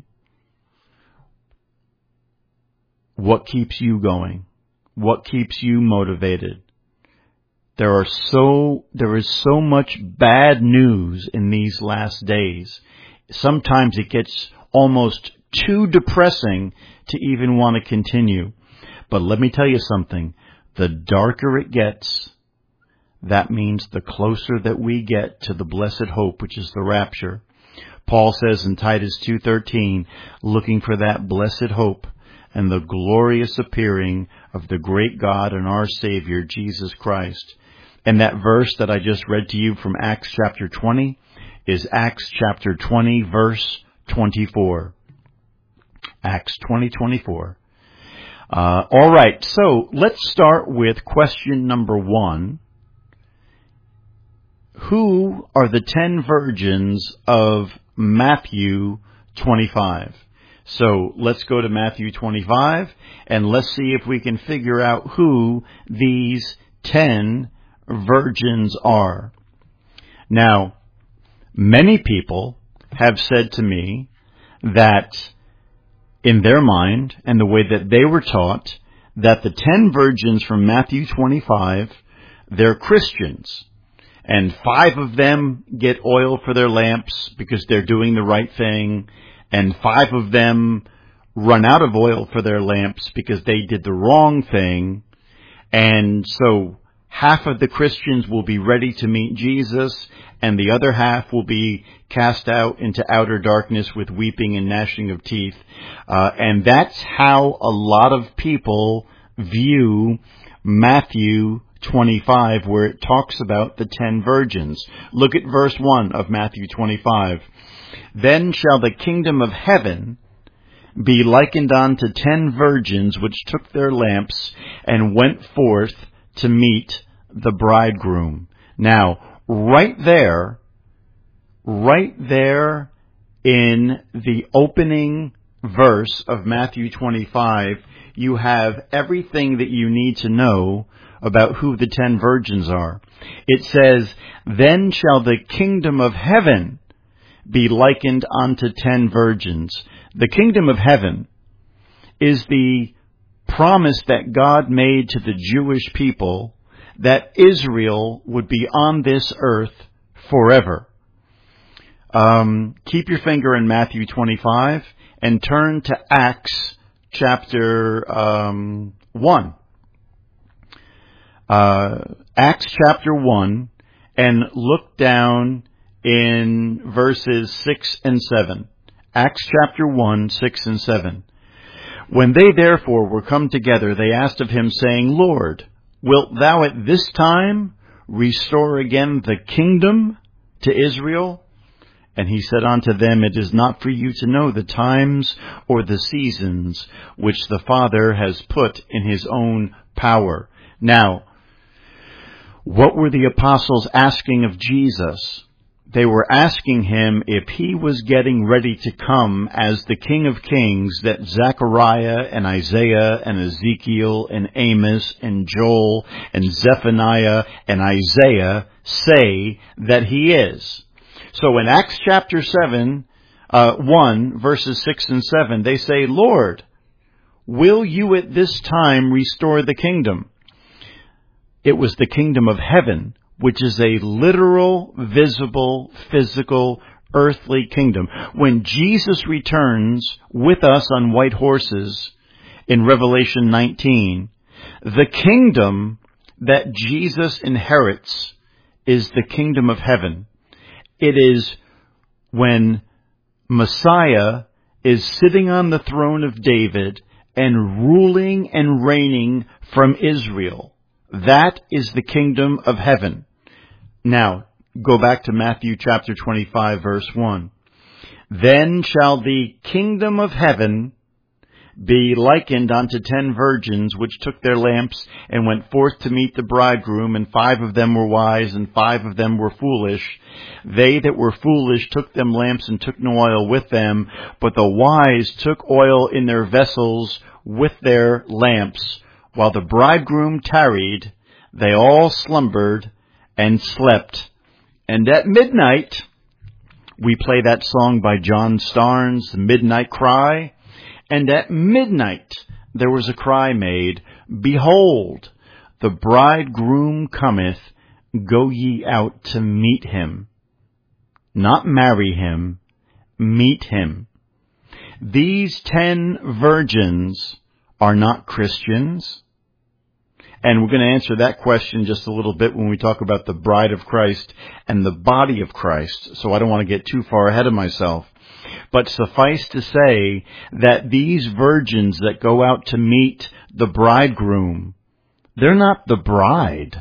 What keeps you going? What keeps you motivated? There is so much bad news in these last days. Sometimes it gets almost too depressing to even want to continue. But let me tell you something. The darker it gets, that means the closer that we get to the blessed hope, which is the rapture. Paul says in Titus 2:13, looking for that blessed hope and the glorious appearing of the great God and our Savior, Jesus Christ. And that verse that I just read to you from Acts chapter 20 is Acts chapter 20, verse 24. Acts 20:24. All right, so let's start with question number 1. Who are the 10 virgins of Matthew 25? So let's go to Matthew 25 and let's see if we can figure out who these 10 virgins are. Now, many people have said to me that in their mind and the way that they were taught, that the 10 virgins from Matthew 25, they're Christians. And 5 of them get oil for their lamps because they're doing the right thing. And 5 of them run out of oil for their lamps because they did the wrong thing. And so half of the Christians will be ready to meet Jesus, and the other half will be cast out into outer darkness with weeping and gnashing of teeth. And that's how a lot of people view Matthew 25, where it talks about the 10 virgins. Look at verse 1 of Matthew 25. Then shall the kingdom of heaven be likened unto 10 virgins which took their lamps and went forth to meet the bridegroom. Now, right there in the opening verse of Matthew 25, you have everything that you need to know about who the 10 virgins are. It says, then shall the kingdom of heaven be likened unto 10 virgins. The kingdom of heaven is the promise that God made to the Jewish people that Israel would be on this earth forever. Keep your finger in Matthew 25 and turn to Acts chapter 1. Acts chapter 1, and look down in verses 6 and 7. Acts chapter 1, 6 and 7. When they therefore were come together, they asked of him, saying, Lord, wilt thou at this time restore again the kingdom to Israel? And he said unto them, It is not for you to know the times or the seasons which the Father has put in his own power. Now, what were the apostles asking of Jesus? They were asking him if he was getting ready to come as the King of Kings that Zechariah and Isaiah and Ezekiel and Amos and Joel and Zephaniah and Isaiah say that he is. So in Acts chapter 1, verses 6 and 7, they say, Lord, will you at this time restore the kingdom? It was the kingdom of heaven, which is a literal, visible, physical, earthly kingdom. When Jesus returns with us on white horses in Revelation 19, the kingdom that Jesus inherits is the kingdom of heaven. It is when Messiah is sitting on the throne of David and ruling and reigning from Israel. That is the kingdom of heaven. Now, go back to Matthew chapter 25, verse 1. Then shall the kingdom of heaven be likened unto 10 virgins, which took their lamps and went forth to meet the bridegroom, and 5 of them were wise, and 5 of them were foolish. They that were foolish took them lamps and took no oil with them, but the wise took oil in their vessels with their lamps. While the bridegroom tarried, they all slumbered and slept. And at midnight, we play that song by John Starnes, The Midnight Cry. And at midnight, there was a cry made, Behold, the bridegroom cometh, go ye out to meet him. Not marry him, meet him. These 10 virgins are not Christians. And we're going to answer that question just a little bit when we talk about the bride of Christ and the body of Christ. So I don't want to get too far ahead of myself. But suffice to say that these virgins that go out to meet the bridegroom, they're not the bride.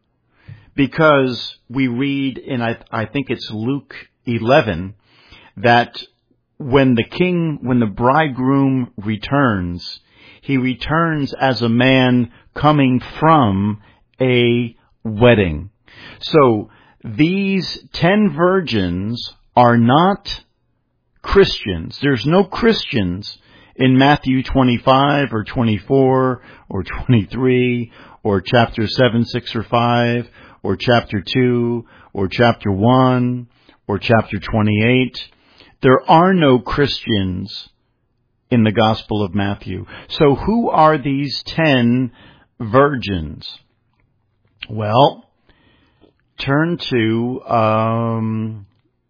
Because we read in, I think it's Luke 11, that when the bridegroom returns, he returns as a man coming from a wedding. So these 10 virgins are not Christians. There's no Christians in Matthew 25 or 24 or 23 or chapter 7, 6, or 5 or chapter 2 or chapter 1 or chapter 28. There are no Christians in the Gospel of Matthew. So who are these 10 virgins? Well, turn to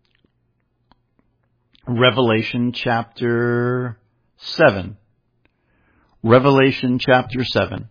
Revelation chapter 7. Revelation chapter 7.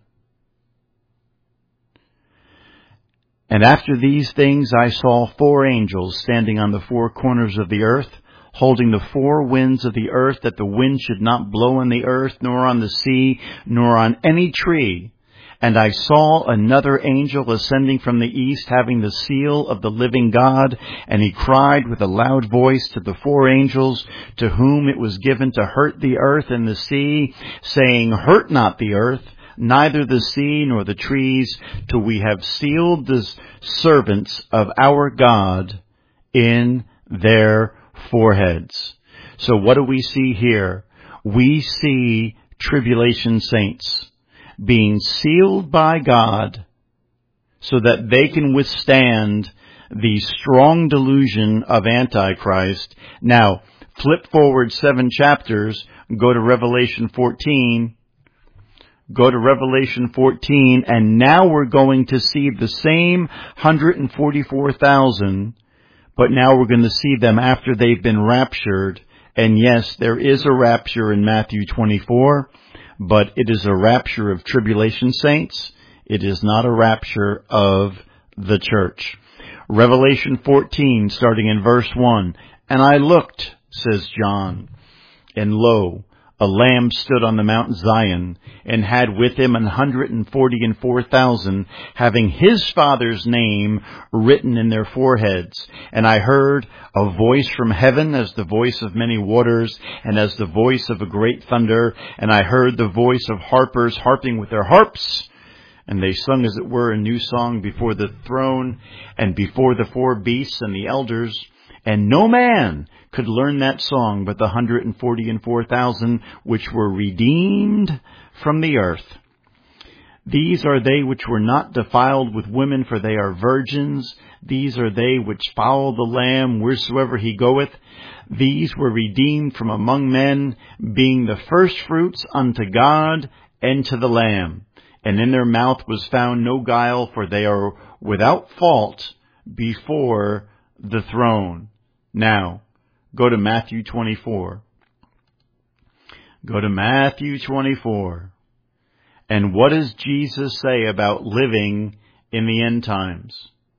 And after these things I saw 4 angels standing on the 4 corners of the earth, holding the 4 winds of the earth, that the wind should not blow on the earth, nor on the sea, nor on any tree. And I saw another angel ascending from the east, having the seal of the living God. And he cried with a loud voice to the 4 angels, to whom it was given to hurt the earth and the sea, saying, Hurt not the earth, neither the sea nor the trees, till we have sealed the servants of our God in their foreheads. So what do we see here? We see tribulation saints being sealed by God so that they can withstand the strong delusion of Antichrist. Now, flip forward 7 chapters, go to Revelation 14. Go to Revelation 14, and now we're going to see the same 144,000, but now we're going to see them after they've been raptured. And yes, there is a rapture in Matthew 24, but it is a rapture of tribulation saints. It is not a rapture of the church. Revelation 14, starting in verse 1. And I looked, says John, and lo, a Lamb stood on the Mount Zion, and had with him 144,000, having his Father's name written in their foreheads. And I heard a voice from heaven as the voice of many waters, and as the voice of a great thunder. And I heard the voice of harpers harping with their harps. And they sung, as it were, a new song before the throne and before the four beasts and the elders. And no man could learn that song but the 144,000 which were redeemed from the earth. These are they which were not defiled with women, for they are virgins. These are they which follow the Lamb wheresoever he goeth. These were redeemed from among men, being the firstfruits unto God and to the Lamb. And in their mouth was found no guile, for they are without fault before the throne. Now, go to Matthew 24. Go to Matthew 24. And what does Jesus say about living in the end times?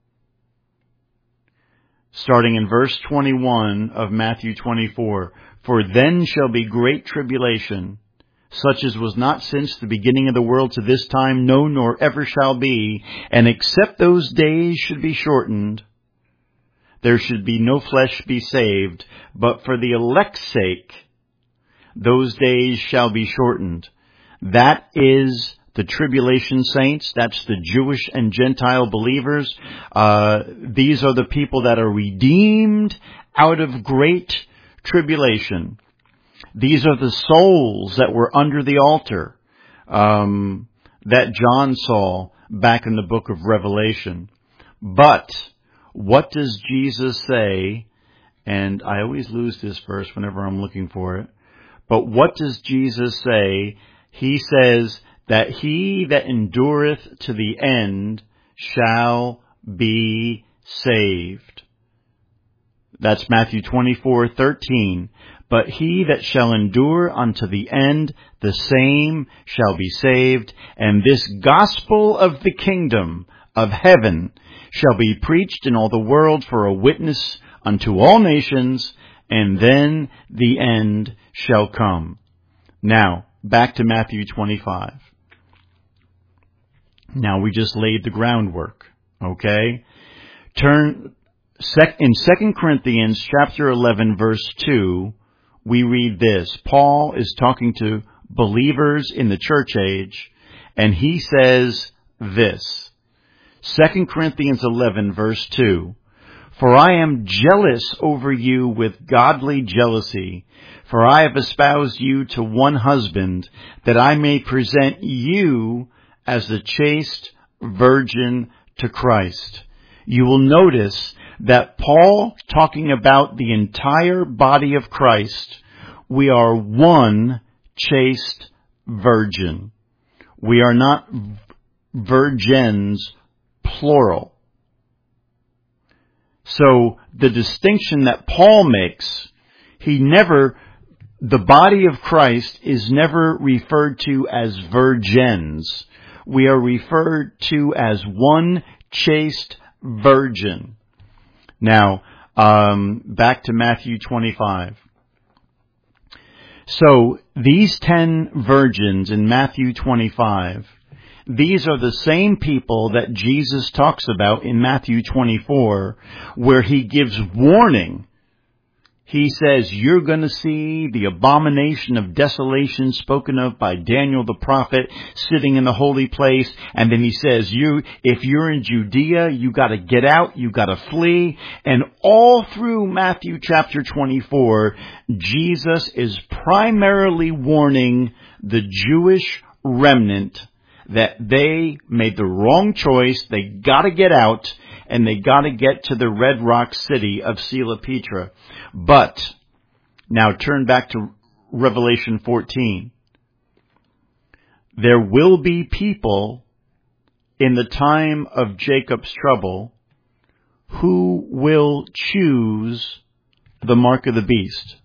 Starting in verse 21 of Matthew 24. For then shall be great tribulation, such as was not since the beginning of the world to this time, no, nor ever shall be. And except those days should be shortened, there should be no flesh be saved. But for the elect's sake, those days shall be shortened. That is the tribulation saints. That's the Jewish and Gentile believers. These are the people that are redeemed out of great tribulation. These are the souls that were under the altar that John saw back in the book of Revelation. But what does Jesus say? And I always lose this verse whenever I'm looking for it. But what does Jesus say? He says that he that endureth to the end shall be saved. That's Matthew 24:13. But he that shall endure unto the end, the same shall be saved. And this gospel of the kingdom of heaven shall be preached in all the world for a witness unto all nations, and then the end shall come. Now, back to Matthew 25. Now, we just laid the groundwork, okay? In 2 Corinthians chapter 11, verse 2, we read this. Paul is talking to believers in the church age, and he says this. 2 Corinthians 11, verse 2. For I am jealous over you with godly jealousy, for I have espoused you to one husband, that I may present you as the chaste virgin to Christ. You will notice that Paul, talking about the entire body of Christ, we are one chaste virgin. We are not virgins, plural. So the distinction that Paul makes, the body of Christ is never referred to as virgins. We are referred to as one chaste virgin. Now, back to Matthew 25. So, these 10 virgins in Matthew 25, these are the same people that Jesus talks about in Matthew 24, where he gives warning. He says, you're going to see the abomination of desolation spoken of by Daniel the prophet sitting in the holy place. And then he says, if you're in Judea, you got to get out, you got to flee. And all through Matthew chapter 24, Jesus is primarily warning the Jewish remnant that they made the wrong choice. They got to get out, and they got to get to the Red Rock city of Sela Petra. But now turn back to Revelation 14. There will be people in the time of Jacob's trouble who will choose the mark of the beast.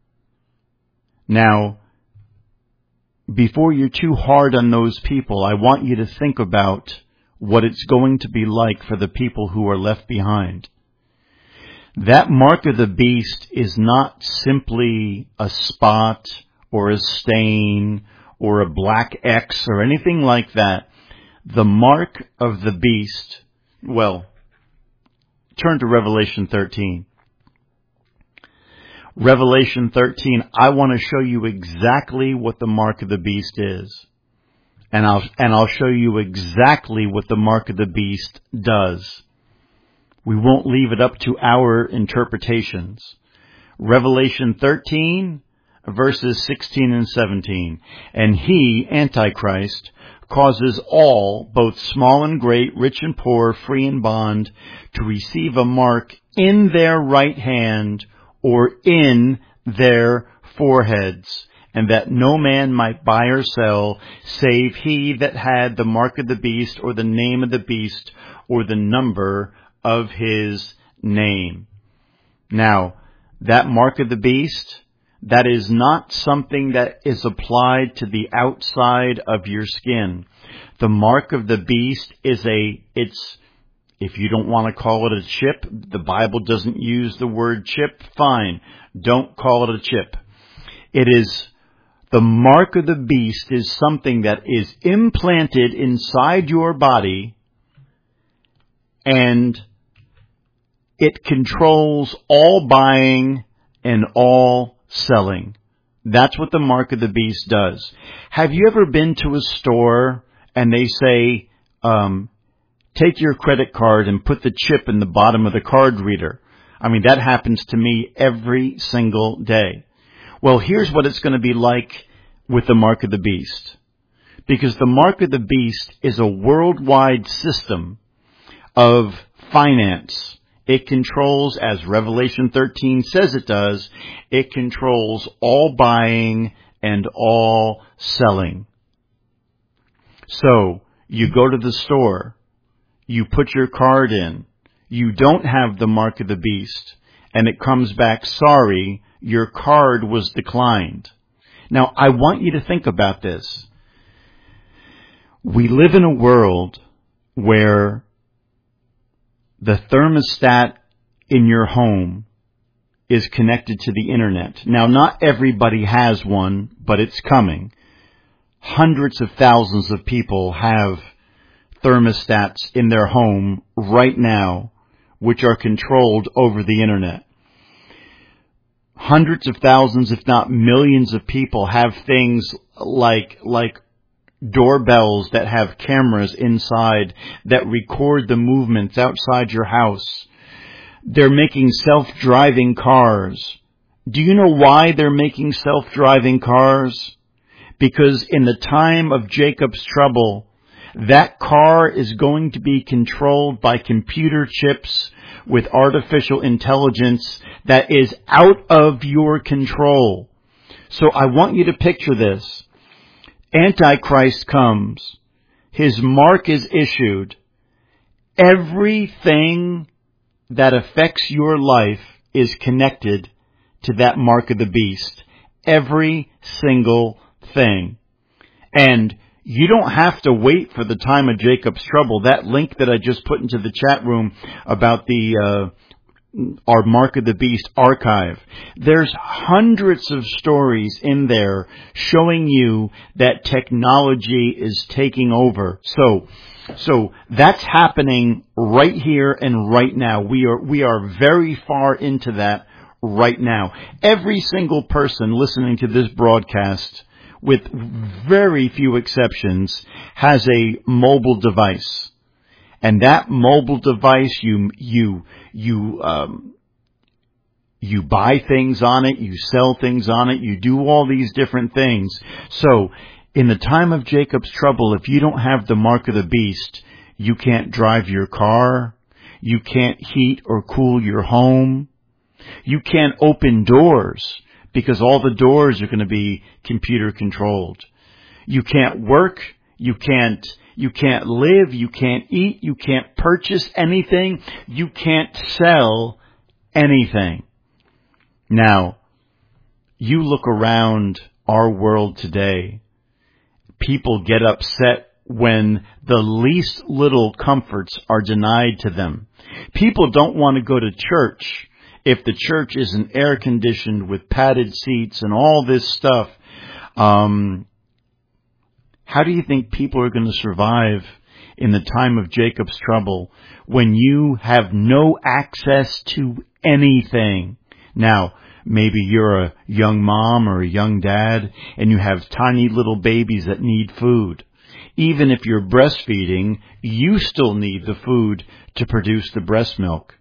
Now, before you're too hard on those people, I want you to think about what it's going to be like for the people who are left behind. That mark of the beast is not simply a spot or a stain or a black X or anything like that. The mark of the beast, well, turn to Revelation 13. Revelation 13, I want to show you exactly what the mark of the beast is. And I'll show you exactly what the mark of the beast does. We won't leave it up to our interpretations. Revelation 13, verses 16 and 17. And he, Antichrist, causes all, both small and great, rich and poor, free and bond, to receive a mark in their right hand or in their foreheads, and that no man might buy or sell, save he that had the mark of the beast, or the name of the beast, or the number of his name. Now, that mark of the beast, that is not something that is applied to the outside of your skin. The mark of the beast is if you don't want to call it a chip, the Bible doesn't use the word chip, fine. Don't call it a chip. The mark of the beast is something that is implanted inside your body, and it controls all buying and all selling. That's what the mark of the beast does. Have you ever been to a store and they say, take your credit card and put the chip in the bottom of the card reader? I mean, that happens to me every single day. Well, here's what it's going to be like with the mark of the beast. Because the mark of the beast is a worldwide system of finance. It controls, as Revelation 13 says it does, it controls all buying and all selling. So, you go to the store, you put your card in, you don't have the mark of the beast, and it comes back, sorry, your card was declined. Now, I want you to think about this. We live in a world where the thermostat in your home is connected to the internet. Now, not everybody has one, but it's coming. Hundreds of thousands of people have thermostats in their home right now, which are controlled over the internet. Hundreds of thousands, if not millions of people have things like doorbells that have cameras inside that record the movements outside your house. They're making self-driving cars. Do you know why they're making self-driving cars? Because in the time of Jacob's trouble, that car is going to be controlled by computer chips with artificial intelligence that is out of your control. So I want you to picture this. Antichrist comes. His mark is issued. Everything that affects your life is connected to that mark of the beast. Every single thing. And you don't have to wait for the time of Jacob's trouble. That link that I just put into the chat room about our Mark of the Beast archive. There's hundreds of stories in there showing you that technology is taking over. So that's happening right here and right now. We are very far into that right now. Every single person listening to this broadcast, with very few exceptions, has a mobile device. And that mobile device, you buy things on it, you sell things on it, you do all these different things. So, in the time of Jacob's trouble, if you don't have the mark of the beast, you can't drive your car, you can't heat or cool your home, you can't open doors, because all the doors are going to be computer controlled. You can't work, you can't live, you can't eat, you can't purchase anything, you can't sell anything. Now, you look around our world today, people get upset when the least little comforts are denied to them. People don't want to go to church if the church isn't air conditioned with padded seats and all this stuff. How do you think people are going to survive in the time of Jacob's trouble when you have no access to anything? Now, maybe you're a young mom or a young dad and you have tiny little babies that need food. Even if you're breastfeeding, you still need the food to produce the breast milk.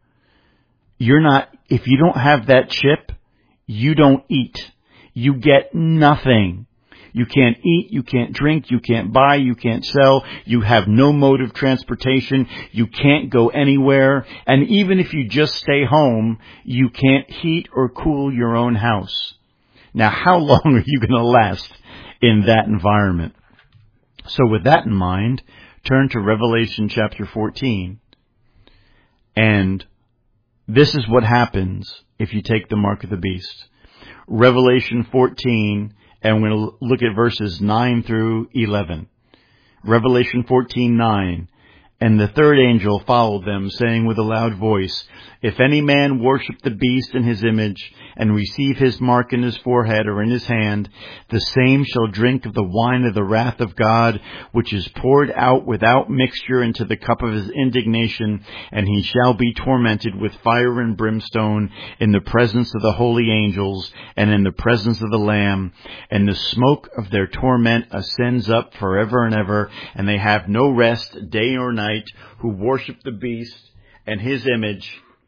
If you don't have that chip, you don't eat. You get nothing. You can't eat, you can't drink, you can't buy, you can't sell, you have no mode of transportation, you can't go anywhere, and even if you just stay home, you can't heat or cool your own house. Now, how long are you going to last in that environment? So with that in mind, turn to Revelation chapter 14, and this is what happens if you take the mark of the beast. Revelation 14, and we're going to look at verses 9 through 11. Revelation 14:9. And the third angel followed them, saying with a loud voice, If any man worship the beast in his image, and receive his mark in his forehead or in his hand, the same shall drink of the wine of the wrath of God, which is poured out without mixture into the cup of his indignation, and he shall be tormented with fire and brimstone in the presence of the holy angels, and in the presence of the Lamb. And the smoke of their torment ascends up forever and ever, and they have no rest day or night, who worship the beast and his image,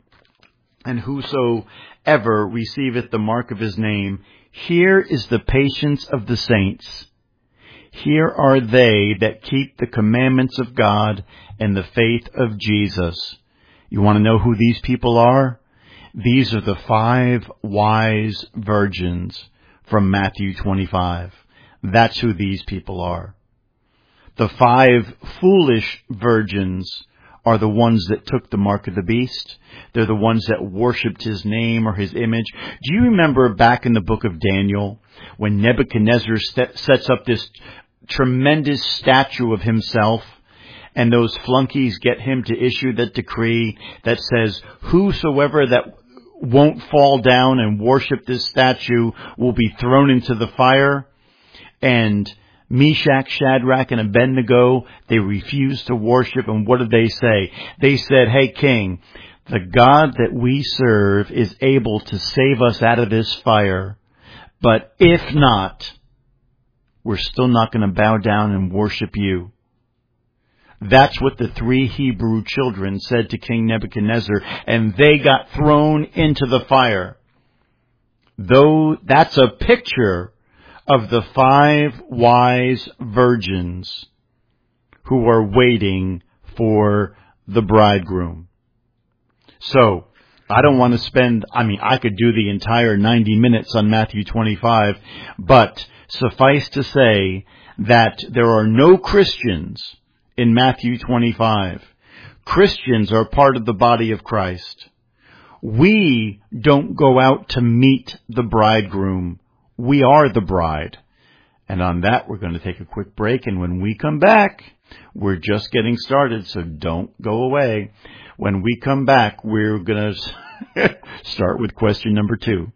and whosoever receiveth the mark of his name. Here is the patience of the saints. Here are they that keep the commandments of God and the faith of Jesus. You want to know who these people are? These are the 5 wise virgins from Matthew 25. That's who these people are. The 5 foolish virgins are the ones that took the mark of the beast. They're the ones that worshipped his name or his image. Do you remember back in the book of Daniel when Nebuchadnezzar sets up this tremendous statue of himself, and those flunkies get him to issue that decree that says, whosoever that won't fall down and worship this statue will be thrown into the fire? And Meshach, Shadrach, and Abednego, they refused to worship, and what did they say? They said, hey, king, the God that we serve is able to save us out of this fire, but if not, we're still not going to bow down and worship you. That's what the 3 Hebrew children said to King Nebuchadnezzar, and they got thrown into the fire. Though that's a picture of the 5 wise virgins who are waiting for the bridegroom. So, I don't want to I could do the entire 90 minutes on Matthew 25, but suffice to say that there are no Christians in Matthew 25. Christians are part of the body of Christ. We don't go out to meet the bridegroom. We are the bride. And on that, we're going to take a quick break. And when we come back, we're just getting started, so don't go away. When we come back, we're going to start with question number 2.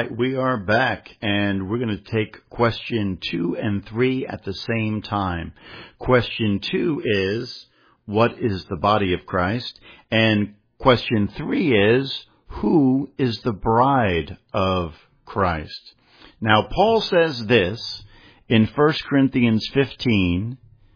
right, we are back, and we're going to take question 2 and 3 at the same time. Question 2 is, what is the body of Christ? And question 3 is, who is the bride of Christ? Now, Paul says this in 1 Corinthians 15,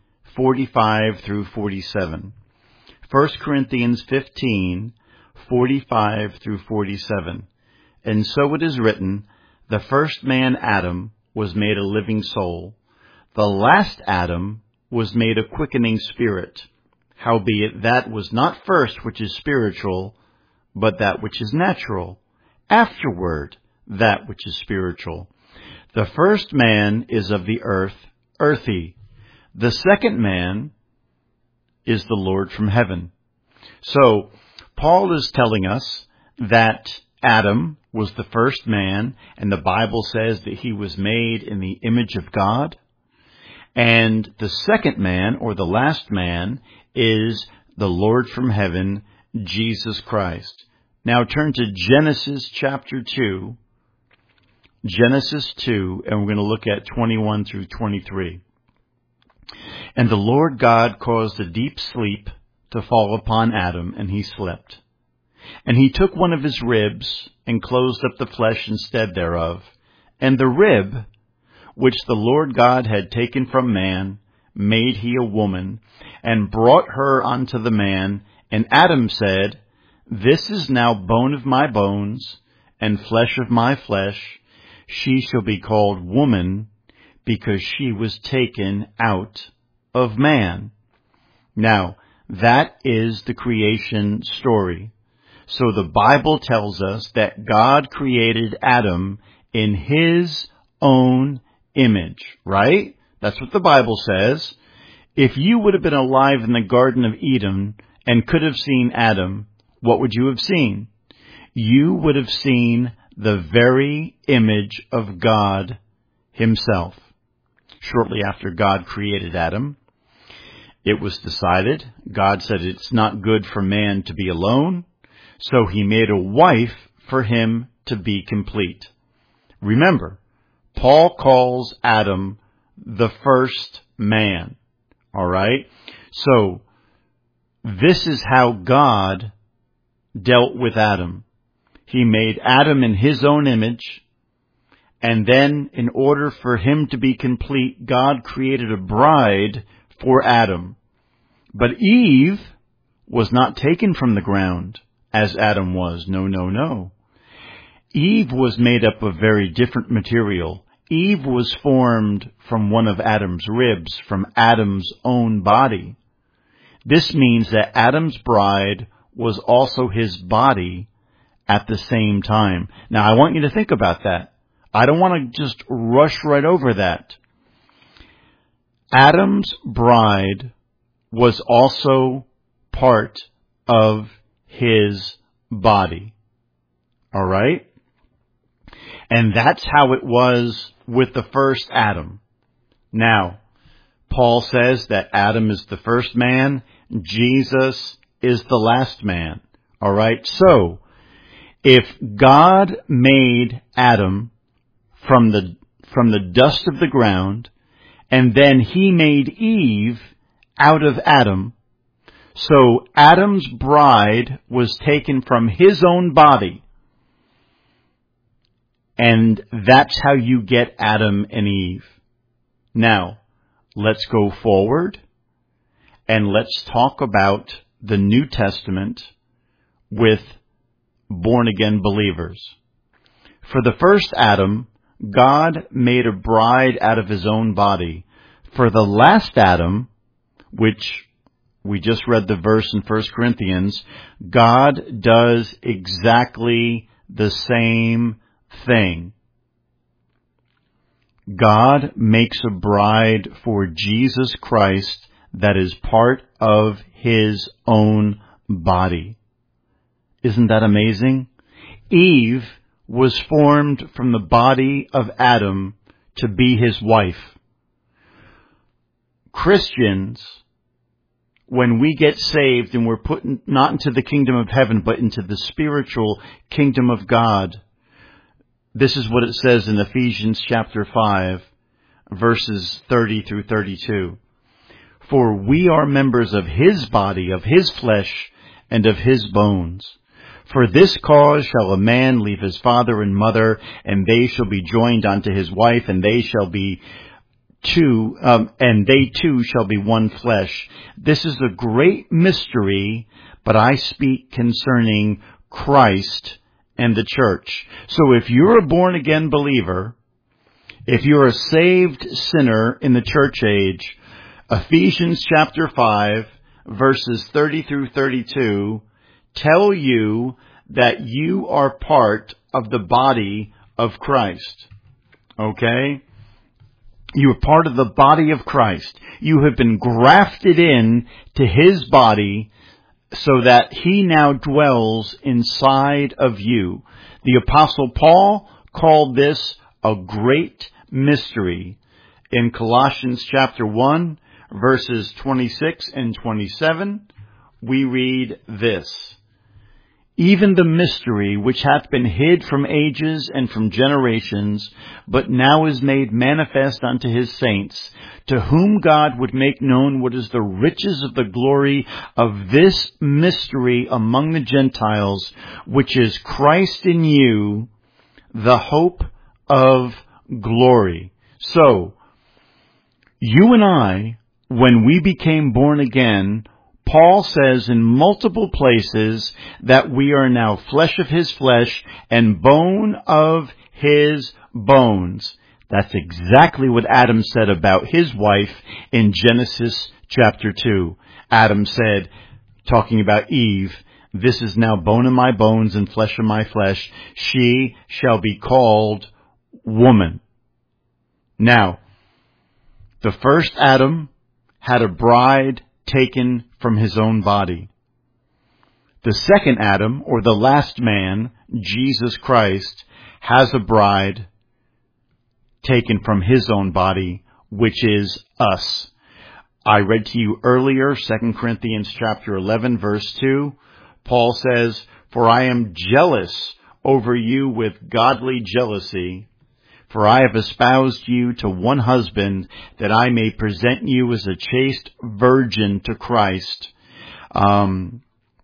45 through 47. 1 Corinthians 15, 45 through 47. And so it is written, the first man, Adam, was made a living soul. The last Adam was made a quickening spirit. Howbeit that was not first which is spiritual, but that which is natural. Afterward, that which is spiritual. The first man is of the earth, earthy. The second man is the Lord from heaven. So, Paul is telling us that Adam was the first man, and the Bible says that he was made in the image of God. And the second man, or the last man, is the Lord from heaven, Jesus Christ. Now turn to Genesis chapter 2. Genesis 2, and we're going to look at 21 through 23. And the Lord God caused a deep sleep to fall upon Adam, and he slept. And he took one of his ribs, and closed up the flesh instead thereof. And the rib, which the Lord God had taken from man, made he a woman, and brought her unto the man. And Adam said, this is now bone of my bones, and flesh of my flesh. She shall be called woman, because she was taken out of man. Now, that is the creation story. So the Bible tells us that God created Adam in his own image, right? That's what the Bible says. If you would have been alive in the Garden of Eden and could have seen Adam, what would you have seen? You would have seen the very image of God himself. Shortly after God created Adam, it was decided, God said it's not good for man to be alone, so he made a wife for him to be complete. Remember, Paul calls Adam the first man. All right? So, this is how God dealt with Adam. He made Adam in his own image, and then in order for him to be complete, God created a bride for Adam. But Eve was not taken from the ground as Adam was. No, no, no. Eve was made up of very different material. Eve was formed from one of Adam's ribs, from Adam's own body. This means that Adam's bride was also his body at the same time. Now, I want you to think about that. I don't want to just rush right over that. Adam's bride was also part of his body. All right? And that's how it was with the first Adam. Now, Paul says that Adam is the first man, Jesus is the last man. All right? So, if God made Adam from the dust of the ground, and then he made Eve out of Adam, so Adam's bride was taken from his own body. And that's how you get Adam and Eve. Now, let's go forward and let's talk about the New Testament with born-again believers. For the first Adam, God made a bride out of his own body. For the last Adam, which we just read the verse in 1 Corinthians, God does exactly the same thing. God makes a bride for Jesus Christ that is part of his own body. Isn't that amazing? Eve was formed from the body of Adam to be his wife. Christians, when we get saved and we're put not into the kingdom of heaven, but into the spiritual kingdom of God, This is what it says in Ephesians chapter 5, verses 30 through 32. For we are members of his body, of his flesh, and of his bones. For this cause shall a man leave his father and mother, and they shall be joined unto his wife, and they shall be two, and they two shall be one flesh. This is a great mystery, but I speak concerning Christ and the church. So if you're a born again believer, if you're a saved sinner in the church age, Ephesians chapter 5, verses 30 through 32 tell you that you are part of the body of Christ. Okay? You are part of the body of Christ. You have been grafted in to his body so that he now dwells inside of you. The Apostle Paul called this a great mystery. In Colossians chapter 1, verses 26 and 27, we read this. Even the mystery which hath been hid from ages and from generations, but now is made manifest unto his saints, to whom God would make known what is the riches of the glory of this mystery among the Gentiles, which is Christ in you, the hope of glory. So, you and I, when we became born again, Paul says in multiple places that we are now flesh of his flesh and bone of his bones. That's exactly what Adam said about his wife in Genesis chapter 2. Adam said, talking about Eve, this is now bone of my bones and flesh of my flesh. She shall be called woman. Now, the first Adam had a bride taken from his own body. The second Adam, or the last man, Jesus Christ, has a bride taken from his own body, which is us. I read to you earlier, 2 Corinthians chapter 11, verse 2. Paul says, for I am jealous over you with godly jealousy, for I have espoused you to one husband, that I may present you as a chaste virgin to Christ. And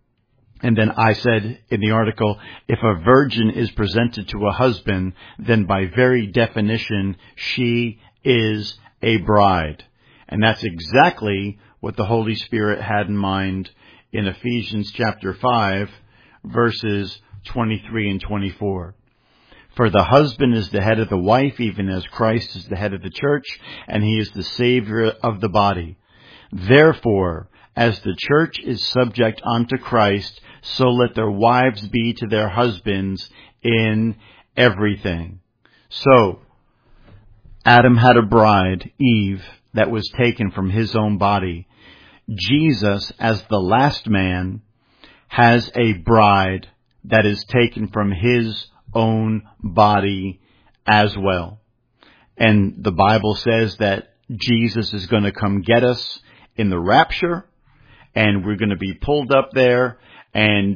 then I said in the article, if a virgin is presented to a husband, then by very definition, she is a bride. And that's exactly what the Holy Spirit had in mind in Ephesians chapter 5, verses 23 and 24. For the husband is the head of the wife, even as Christ is the head of the church, and he is the Savior of the body. Therefore, as the church is subject unto Christ, so let their wives be to their husbands in everything. So, Adam had a bride, Eve, that was taken from his own body. Jesus, as the last man, has a bride that is taken from his own body as well. And the Bible says that Jesus is going to come get us in the rapture, and we're going to be pulled up there. And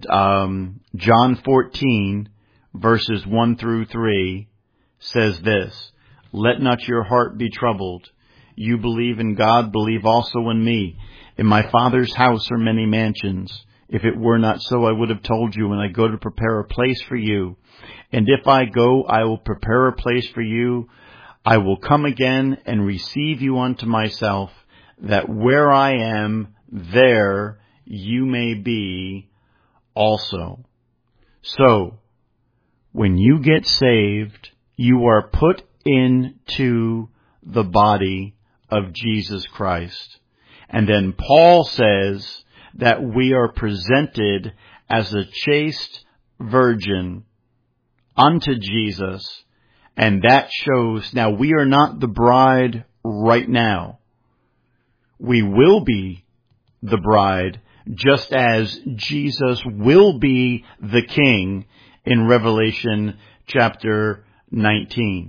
John 14, verses 1 through 3 says this, let not your heart be troubled. You believe in God, believe also in me. In my Father's house are many mansions. If it were not so, I would have told you, and I go to prepare a place for you. And if I go, I will prepare a place for you. I will come again and receive you unto myself, that where I am, there you may be also. So, when you get saved, you are put into the body of Jesus Christ. And then Paul says that we are presented as a chaste virgin unto Jesus, and that shows, now we are not the bride right now. We will be the bride, just as Jesus will be the king in Revelation chapter 19.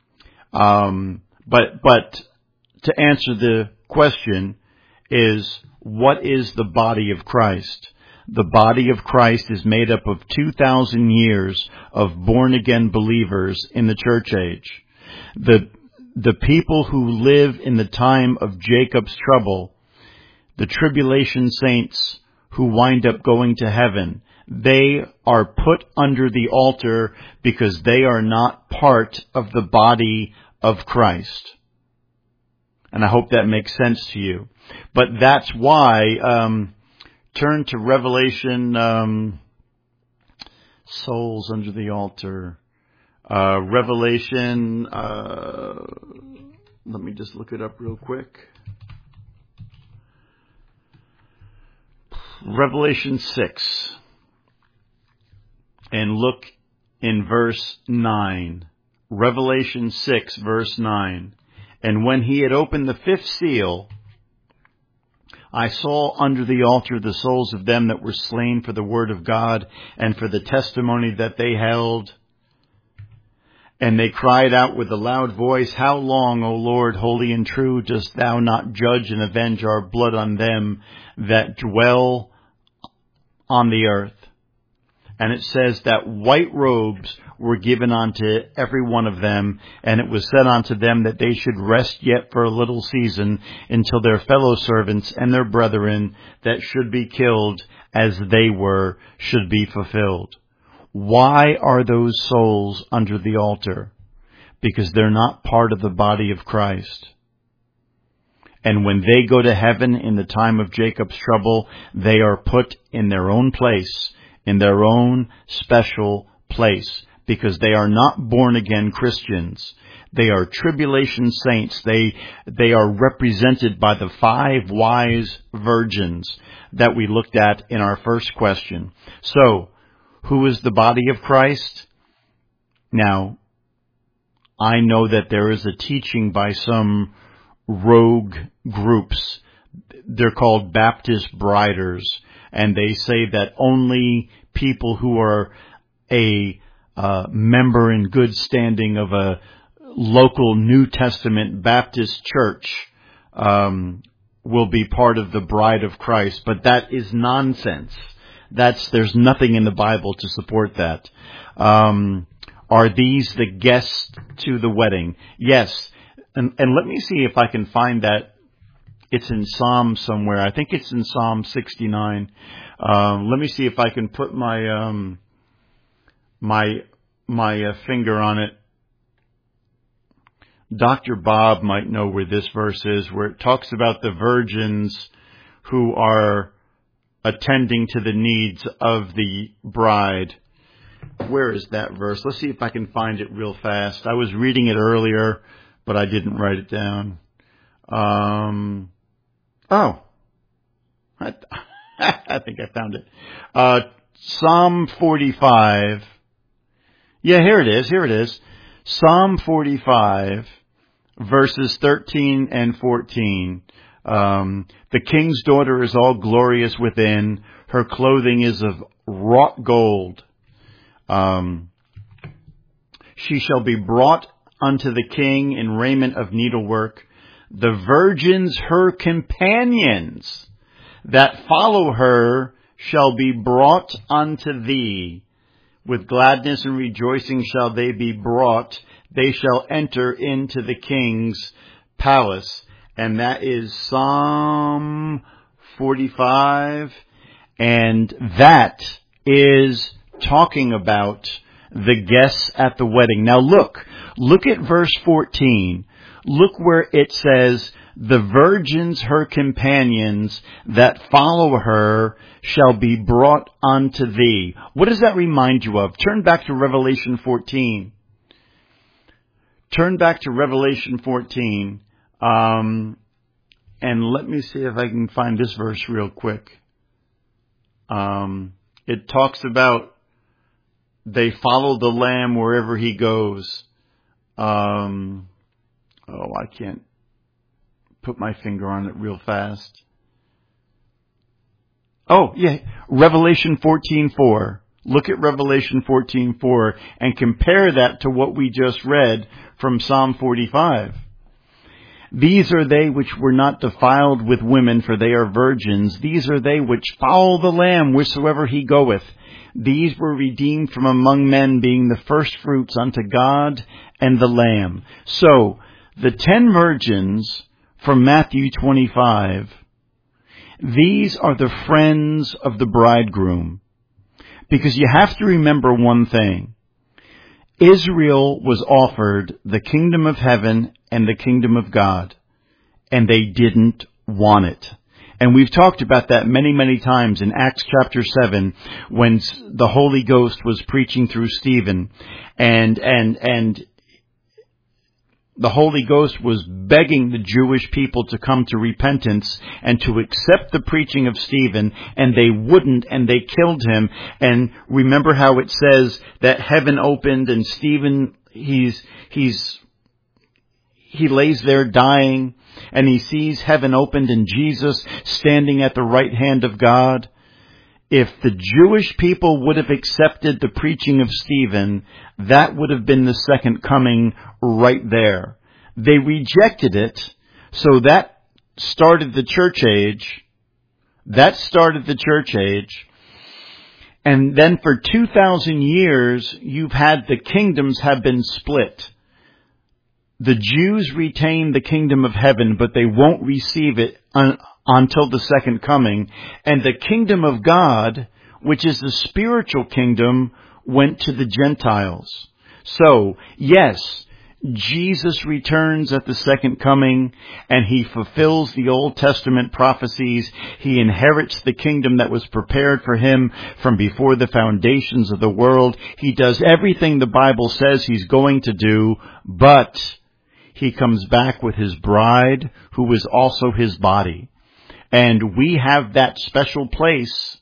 But to answer the question is, what is the body of Christ? The body of Christ is made up of 2,000 years of born-again believers in the church age. The people who live in the time of Jacob's trouble, the tribulation saints who wind up going to heaven, they are put under the altar because they are not part of the body of Christ. And I hope that makes sense to you. But that's why, turn to Revelation, souls under the altar. Revelation, let me just look it up real quick. Revelation 6. And look in verse 9. Revelation 6, verse 9. And when he had opened the fifth seal, I saw under the altar the souls of them that were slain for the word of God and for the testimony that they held. And they cried out with a loud voice, How long, O Lord, holy and true, dost thou not judge and avenge our blood on them that dwell on the earth? And it says that white robes were given unto every one of them, and it was said unto them that they should rest yet for a little season until their fellow servants and their brethren that should be killed as they were should be fulfilled. Why are those souls under the altar? Because they're not part of the body of Christ. And when they go to heaven in the time of Jacob's trouble, they are put in their own place, in their own special place, because they are not born-again Christians. They are tribulation saints. They are represented by the 5 wise virgins that we looked at in our first question. So, who is the body of Christ? Now, I know that there is a teaching by some rogue groups. They're called Baptist Briders, and they say that only people who are a member in good standing of a local New Testament Baptist church will be part of the bride of Christ. But that is nonsense. There's nothing in the Bible to support that. Are these the guests to the wedding? Yes. And let me see if I can find that. It's in Psalm somewhere. I think it's in Psalm 69. Let me see if I can put my finger on it. Dr. Bob might know where this verse is, where it talks about the virgins who are attending to the needs of the bride. Where is that verse? Let's see if I can find it real fast. I was reading it earlier, but I didn't write it down. I think I found it. Psalm 45. Yeah, here it is. Psalm 45, verses 13 and 14. The king's daughter is all glorious within. Her clothing is of wrought gold. She shall be brought unto the king in raiment of needlework. The virgins, her companions, that follow her, shall be brought unto thee. With gladness and rejoicing shall they be brought. They shall enter into the king's palace. And that is Psalm 45. And that is talking about the guests at the wedding. Now look at verse 14. Look where it says, the virgins, her companions, that follow her, shall be brought unto thee. What does that remind you of? Turn back to Revelation 14. Turn back to Revelation 14. And let me see if I can find this verse real quick. It talks about they follow the Lamb wherever he goes. I can't put my finger on it real fast. Oh, yeah, Revelation 14:4. Look at Revelation 14:4 and compare that to what we just read from Psalm 45. These are they which were not defiled with women, for they are virgins. These are they which follow the Lamb whithersoever he goeth. These were redeemed from among men, being the firstfruits unto God and the Lamb. So, the 10 virgins from Matthew 25, these are the friends of the bridegroom. Because you have to remember one thing. Israel was offered the kingdom of heaven and the kingdom of God, and they didn't want it. And we've talked about that many, many times in Acts chapter 7, when the Holy Ghost was preaching through Stephen, and the Holy Ghost was begging the Jewish people to come to repentance and to accept the preaching of Stephen, and they wouldn't, and they killed him. And remember how it says that heaven opened, and Stephen, he lays there dying, and he sees heaven opened and Jesus standing at the right hand of God. If the Jewish people would have accepted the preaching of Stephen, that would have been the second coming right there. They rejected it, so that started the church age. And then for 2,000 years, you've had the kingdoms have been split. The Jews retain the kingdom of heaven, but they won't receive it until the second coming. And the kingdom of God, which is the spiritual kingdom, went to the Gentiles. So, yes, Jesus returns at the second coming, and he fulfills the Old Testament prophecies. He inherits the kingdom that was prepared for him from before the foundations of the world. He does everything the Bible says he's going to do, but he comes back with his bride, who is also his body. And we have that special place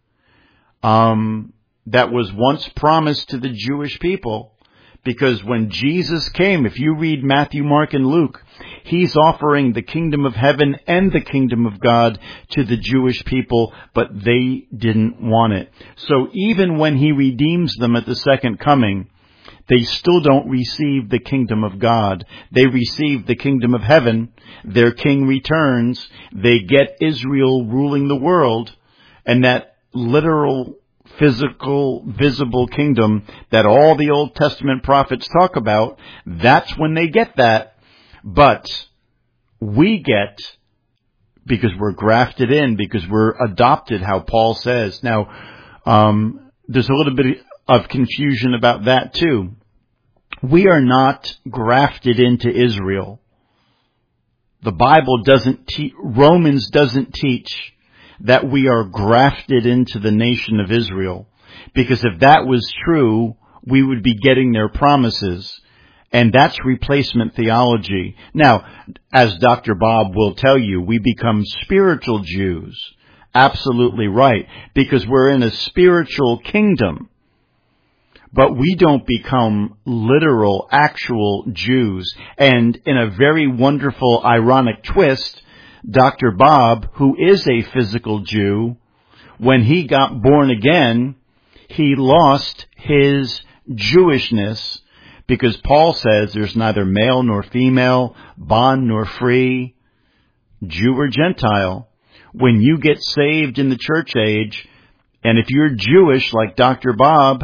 that was once promised to the Jewish people. Because when Jesus came, if you read Matthew, Mark, and Luke, he's offering the kingdom of heaven and the kingdom of God to the Jewish people, but they didn't want it. So even when he redeems them at the second coming, they still don't receive the kingdom of God. They receive the kingdom of heaven. Their king returns. They get Israel ruling the world. And that literal, physical, visible kingdom that all the Old Testament prophets talk about, that's when they get that. But we get, because we're grafted in, because we're adopted, how Paul says. Now, there's a little bit of confusion about that too. We are not grafted into Israel. The Bible Romans doesn't teach that we are grafted into the nation of Israel. Because if that was true, we would be getting their promises. And that's replacement theology. Now, as Dr. Bob will tell you, we become spiritual Jews. Absolutely right. Because we're in a spiritual kingdom. But we don't become literal, actual Jews. And in a very wonderful, ironic twist, Dr. Bob, who is a physical Jew, when he got born again, he lost his Jewishness, because Paul says there's neither male nor female, bond nor free, Jew or Gentile. When you get saved in the church age, and if you're Jewish like Dr. Bob,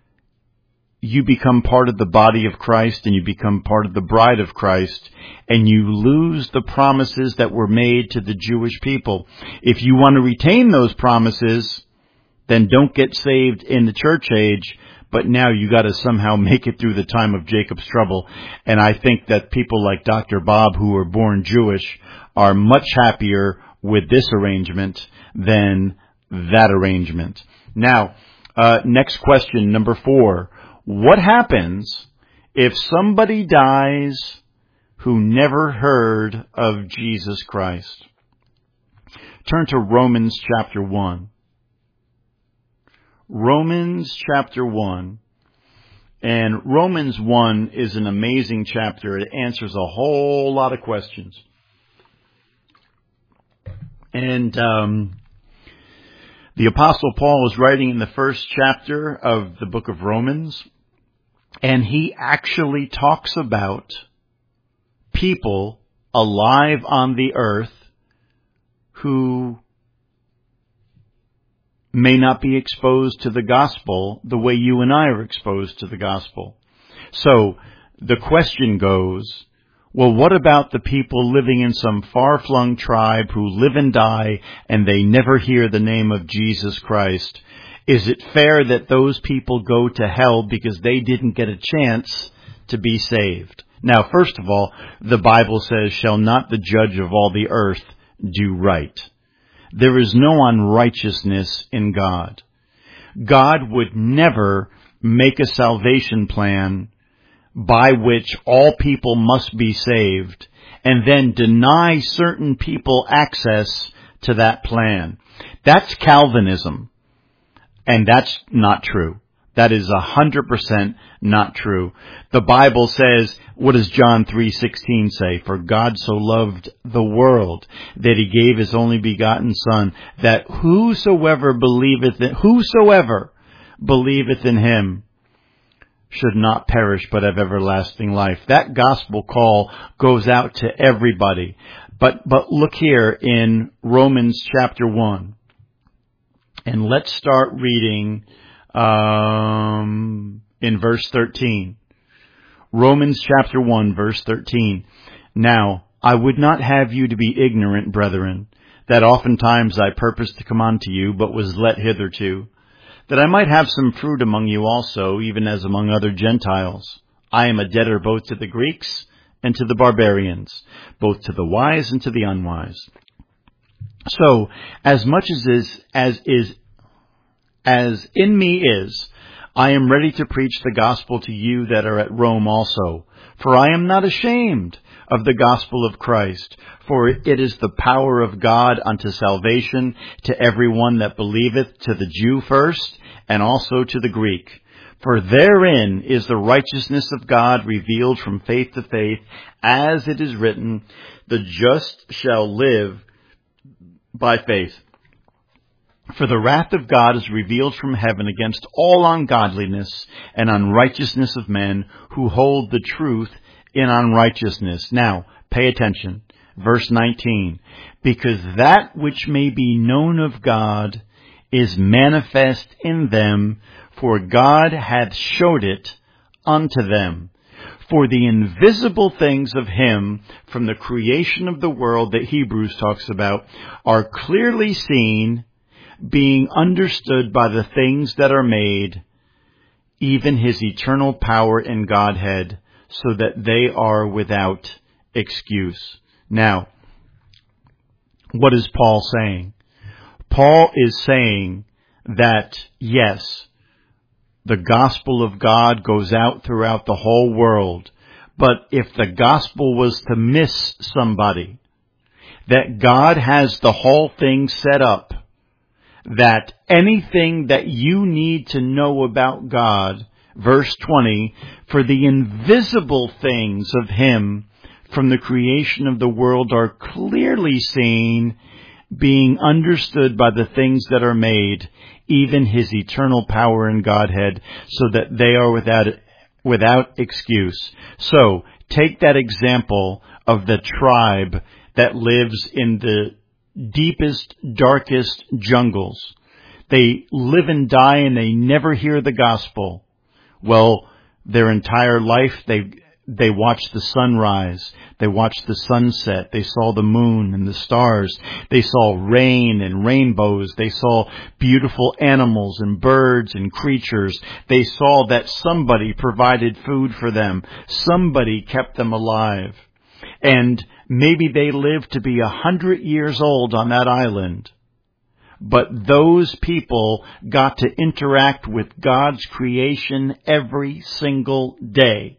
you become part of the body of Christ, and you become part of the bride of Christ, and you lose the promises that were made to the Jewish people. If you want to retain those promises, then don't get saved in the church age, but now you got to somehow make it through the time of Jacob's trouble. And I think that people like Dr. Bob, who were born Jewish, are much happier with this arrangement than that arrangement. Now, next question, number 4. What happens if somebody dies who never heard of Jesus Christ? Turn to Romans chapter 1. Romans chapter 1. And Romans 1 is an amazing chapter. It answers a whole lot of questions. And the Apostle Paul is writing in the first chapter of the book of Romans. And he actually talks about people alive on the earth who may not be exposed to the gospel the way you and I are exposed to the gospel. So the question goes, well, what about the people living in some far-flung tribe who live and die and they never hear the name of Jesus Christ? Is it fair that those people go to hell because they didn't get a chance to be saved? Now, first of all, the Bible says, shall not the judge of all the earth do right? There is no unrighteousness in God. God would never make a salvation plan by which all people must be saved and then deny certain people access to that plan. That's Calvinism. And that's not true. That is 100% not true. The Bible says, what does John 3:16 say? For God so loved the world that he gave his only begotten Son, that whosoever believeth in him should not perish but have everlasting life. That gospel call goes out to everybody. But look here in Romans chapter 1. And let's start reading in verse 13. Romans chapter 1, verse 13. Now, I would not have you to be ignorant, brethren, that oftentimes I purposed to come unto you, but was let hitherto, that I might have some fruit among you also, even as among other Gentiles. I am a debtor both to the Greeks and to the barbarians, both to the wise and to the unwise. So, as much as in me is, I am ready to preach the gospel to you that are at Rome also. For I am not ashamed of the gospel of Christ, for it is the power of God unto salvation to everyone that believeth, to the Jew first, and also to the Greek. For therein is the righteousness of God revealed from faith to faith, as it is written, the just shall live by faith. For the wrath of God is revealed from heaven against all ungodliness and unrighteousness of men who hold the truth in unrighteousness. Now, pay attention. Verse 19. Because that which may be known of God is manifest in them, for God hath showed it unto them. For the invisible things of him from the creation of the world that Hebrews talks about are clearly seen, being understood by the things that are made, even his eternal power in Godhead, so that they are without excuse. Now, what is Paul saying? Paul is saying that, yes, the gospel of God goes out throughout the whole world, but if the gospel was to miss somebody, that God has the whole thing set up, that anything that you need to know about God, verse 20, for the invisible things of him from the creation of the world are clearly seen, being understood by the things that are made, even his eternal power in Godhead, so that they are without excuse. So, take that example of the tribe that lives in the deepest, darkest jungles. They live and die and they never hear the gospel. Well, their entire life they watched the sunrise, they watched the sunset, they saw the moon and the stars, they saw rain and rainbows, they saw beautiful animals and birds and creatures, they saw that somebody provided food for them, somebody kept them alive. And maybe they lived to be 100 years old on that island. But those people got to interact with God's creation every single day.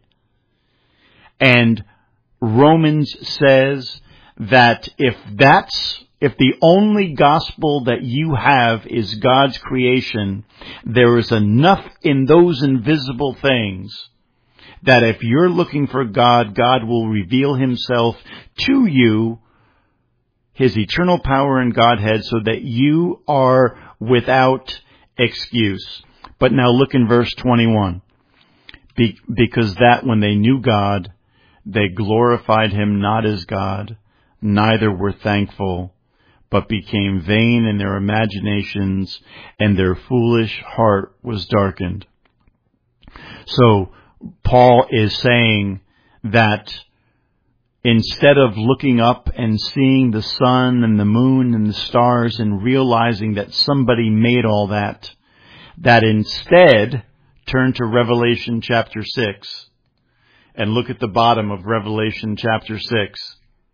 And Romans says that if the only gospel that you have is God's creation, there is enough in those invisible things that if you're looking for God, God will reveal himself to you, his eternal power in Godhead, so that you are without excuse. But now look in verse 21. Because that when they knew God, they glorified him not as God, neither were thankful, but became vain in their imaginations, and their foolish heart was darkened. So Paul is saying that instead of looking up and seeing the sun and the moon and the stars and realizing that somebody made all that instead turn to Revelation chapter 6 and look at the bottom of Revelation chapter 6.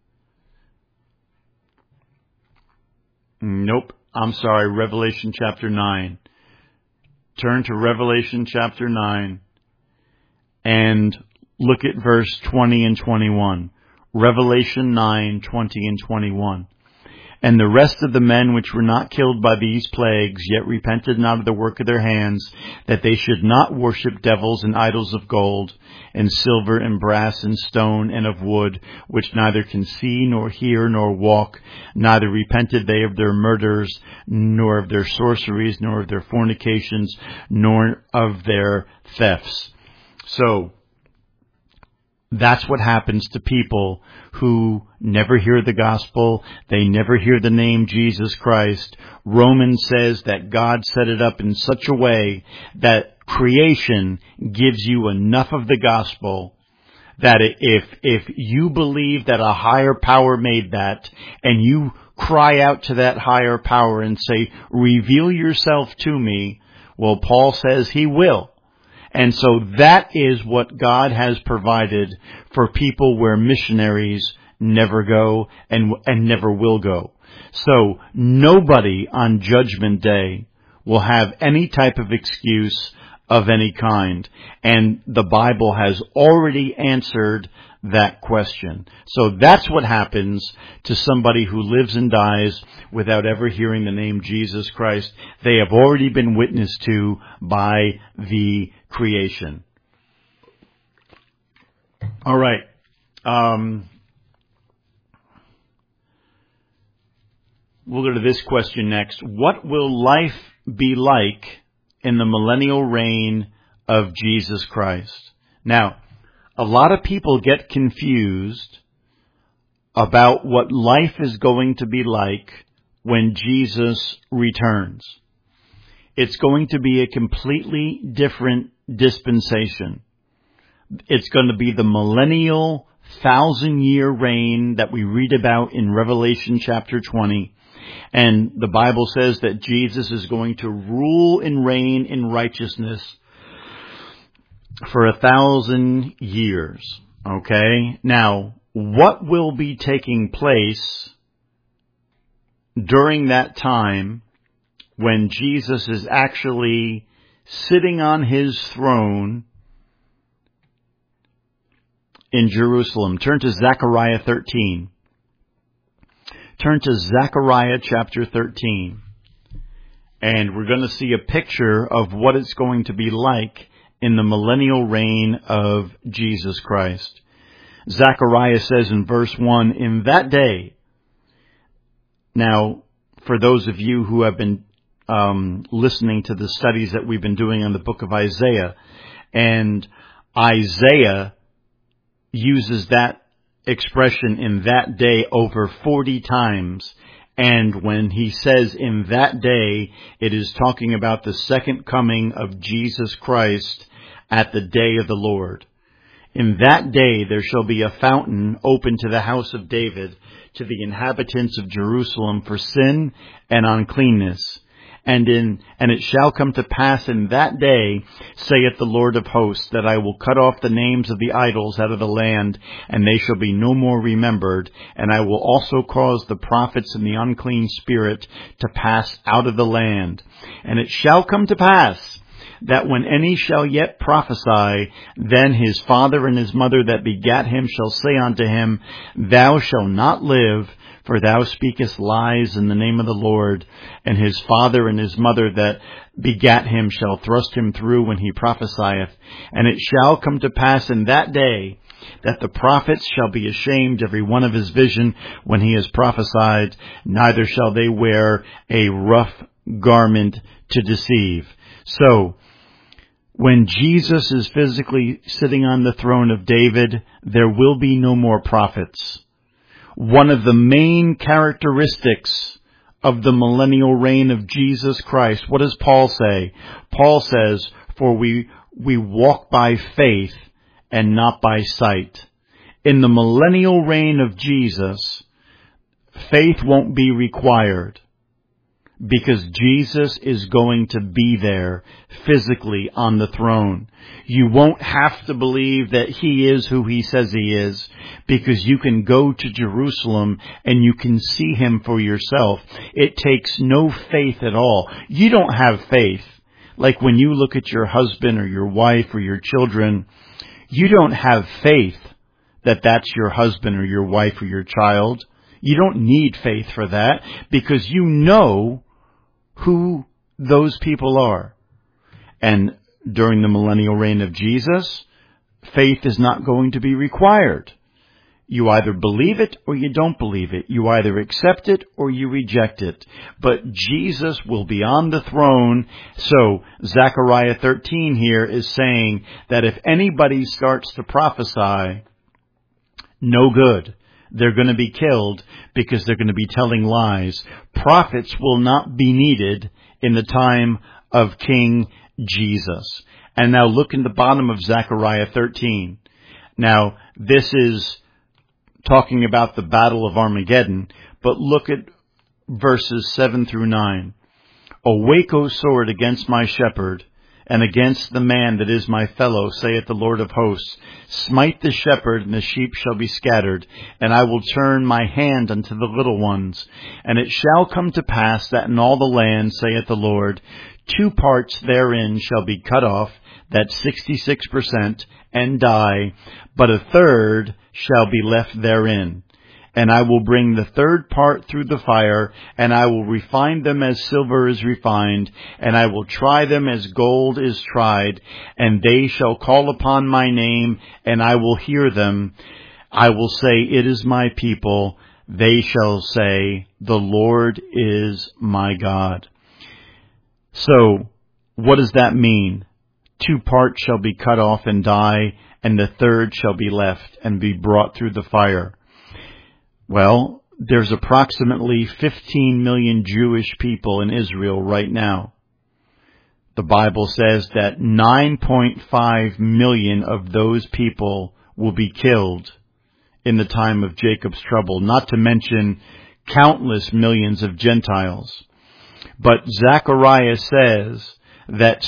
Nope, I'm sorry, Revelation chapter 9. Turn to Revelation chapter 9 and look at verse 20 and 21. Revelation 9, 20 and 21. And the rest of the men which were not killed by these plagues, yet repented not of the work of their hands, that they should not worship devils and idols of gold, and silver, and brass, and stone, and of wood, which neither can see, nor hear, nor walk, neither repented they of their murders, nor of their sorceries, nor of their fornications, nor of their thefts. So, that's what happens to people who never hear the gospel. They never hear the name Jesus Christ. Romans says that God set it up in such a way that creation gives you enough of the gospel that if you believe that a higher power made that, and you cry out to that higher power and say, reveal yourself to me, well, Paul says he will. And so that is what God has provided for people where missionaries never go and never will go. So nobody on Judgment Day will have any type of excuse of any kind. And the Bible has already answered that question. So that's what happens to somebody who lives and dies without ever hearing the name Jesus Christ. They have already been witnessed to by the creation. All right. We'll go to this question next. What will life be like in the millennial reign of Jesus Christ? Now, a lot of people get confused about what life is going to be like when Jesus returns. It's going to be a completely different dispensation. It's going to be the millennial 1,000-year reign that we read about in Revelation chapter 20. And the Bible says that Jesus is going to rule and reign in righteousness for 1,000 years. Okay? Now, what will be taking place during that time when Jesus is actually sitting on his throne in Jerusalem? Turn to Zechariah 13. Turn to Zechariah chapter 13. And we're going to see a picture of what it's going to be like in the millennial reign of Jesus Christ. Zechariah says in verse 1, in that day. Now, for those of you who have been listening to the studies that we've been doing on the book of Isaiah, and Isaiah uses that expression in that day over 40 times. And when he says in that day, it is talking about the second coming of Jesus Christ at the day of the Lord. In that day there shall be a fountain open to the house of David, to the inhabitants of Jerusalem for sin and uncleanness. And it shall come to pass in that day, saith the Lord of hosts, that I will cut off the names of the idols out of the land, and they shall be no more remembered. And I will also cause the prophets and the unclean spirit to pass out of the land. And it shall come to pass that when any shall yet prophesy, then his father and his mother that begat him shall say unto him, Thou shalt not live, for thou speakest lies in the name of the Lord. And his father and his mother that begat him shall thrust him through when he prophesieth. And it shall come to pass in that day that the prophets shall be ashamed every one of his vision when he has prophesied, neither shall they wear a rough garment to deceive. So, When Jesus is physically sitting on the throne of David, there will be no more prophets. One of the main characteristics of the millennial reign of Jesus Christ, what does Paul say? Paul says, for we walk by faith and not by sight. In the millennial reign of Jesus, faith won't be required because Jesus is going to be there physically on the throne. You won't have to believe that He is who He says He is because you can go to Jerusalem and you can see Him for yourself. It takes no faith at all. You don't have faith. Like when you look at your husband or your wife or your children, you don't have faith that that's your husband or your wife or your child. You don't need faith for that because you know who those people are. And during the millennial reign of Jesus, faith is not going to be required. You either believe it or you don't believe it. You either accept it or you reject it. But Jesus will be on the throne. So Zechariah 13 here is saying that if anybody starts to prophesy, no good. They're going to be killed because they're going to be telling lies. Prophets will not be needed in the time of King Jesus. And now look in the bottom of Zechariah 13. Now, this is talking about the Battle of Armageddon, but look at verses 7 through 9. Awake, O sword, against my shepherd, and against the man that is my fellow, saith the Lord of hosts. Smite the shepherd, and the sheep shall be scattered, and I will turn my hand unto the little ones. And it shall come to pass that in all the land, saith the Lord, 2 parts therein shall be cut off, that's 66%, and die, but 1/3 shall be left therein. And I will bring the 3rd part through the fire, and I will refine them as silver is refined, and I will try them as gold is tried, and they shall call upon my name, and I will hear them. I will say, it is my people. They shall say, the Lord is my God. So, what does that mean? 2 parts shall be cut off and die, and the 3rd shall be left and be brought through the fire. Well, there's approximately 15 million Jewish people in Israel right now. The Bible says that 9.5 million of those people will be killed in the time of Jacob's trouble, not to mention countless millions of Gentiles. But Zechariah says that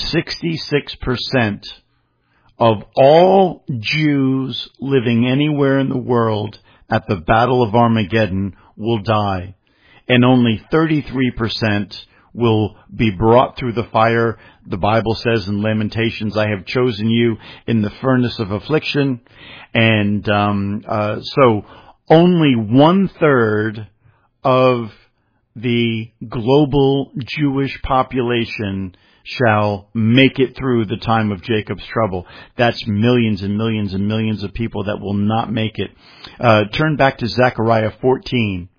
66% of all Jews living anywhere in the world at the Battle of Armageddon will die, and only 33% will be brought through the fire. The Bible says in Lamentations, I have chosen you in the furnace of affliction. And so only 1/3 of the global Jewish population shall make it through the time of Jacob's trouble. That's millions and millions and millions of people that will not make it. Turn back to Zechariah 14.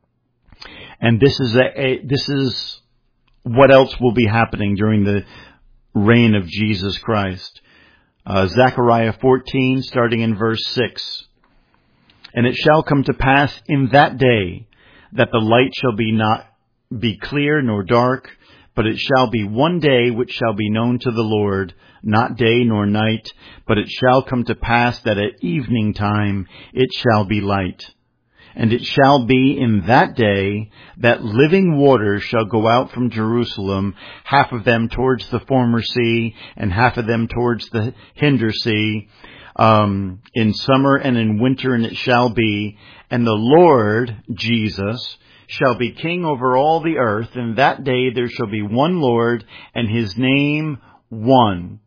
And this is what else will be happening during the reign of Jesus Christ. Zechariah 14, starting in verse 6. And it shall come to pass in that day that the light shall not be clear nor dark, but it shall be one day which shall be known to the Lord, not day nor night, but it shall come to pass that at evening time it shall be light. And it shall be in that day that living waters shall go out from Jerusalem, half of them towards the former sea, and half of them towards the hinder sea, in summer and in winter, and it shall be. And the Lord, Jesus, shall be king over all the earth. In that day there shall be one Lord, and his name one.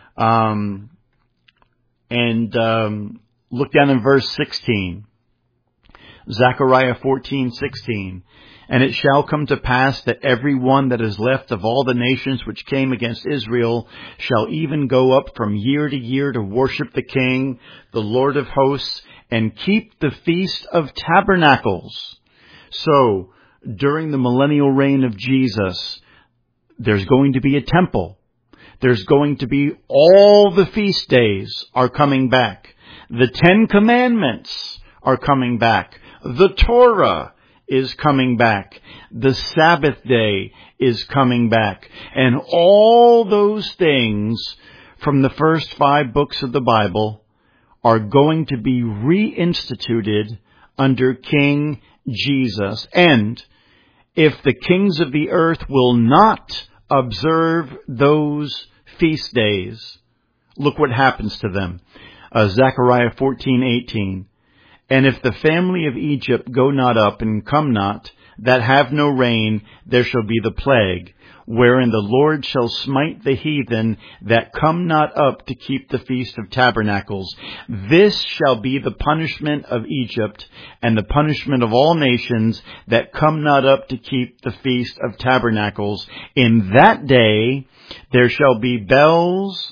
Look down in verse 16. Zechariah 14:16. And it shall come to pass that every one that is left of all the nations which came against Israel shall even go up from year to year to worship the King, the Lord of hosts, and keep the Feast of Tabernacles. So, during the millennial reign of Jesus, there's going to be a temple. There's going to be all the feast days are coming back. The 10 Commandments are coming back. The Torah is coming back. The Sabbath day is coming back. And all those things from the first 5 books of the Bible are going to be reinstituted under King Jesus. And if the kings of the earth will not observe those feast days, look what happens to them. Zechariah 14:18. And if the family of Egypt go not up and come not, that have no rain, there shall be the plague, wherein the Lord shall smite the heathen that come not up to keep the Feast of Tabernacles. This shall be the punishment of Egypt, and the punishment of all nations that come not up to keep the Feast of Tabernacles. In that day there shall be bells,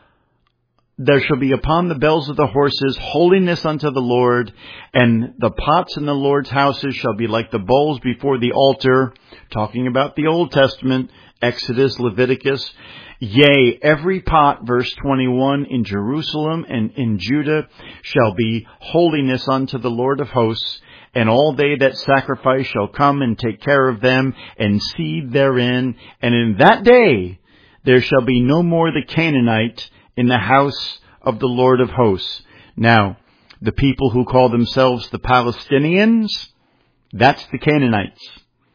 there shall be upon the bells of the horses holiness unto the Lord, and the pots in the Lord's houses shall be like the bowls before the altar. Talking about the Old Testament, Exodus, Leviticus. Yea, every pot, verse 21, in Jerusalem and in Judah shall be holiness unto the Lord of hosts, and all they that sacrifice shall come and take care of them and seed therein. And in that day there shall be no more the Canaanite in the house of the Lord of hosts. Now, the people who call themselves the Palestinians, that's the Canaanites.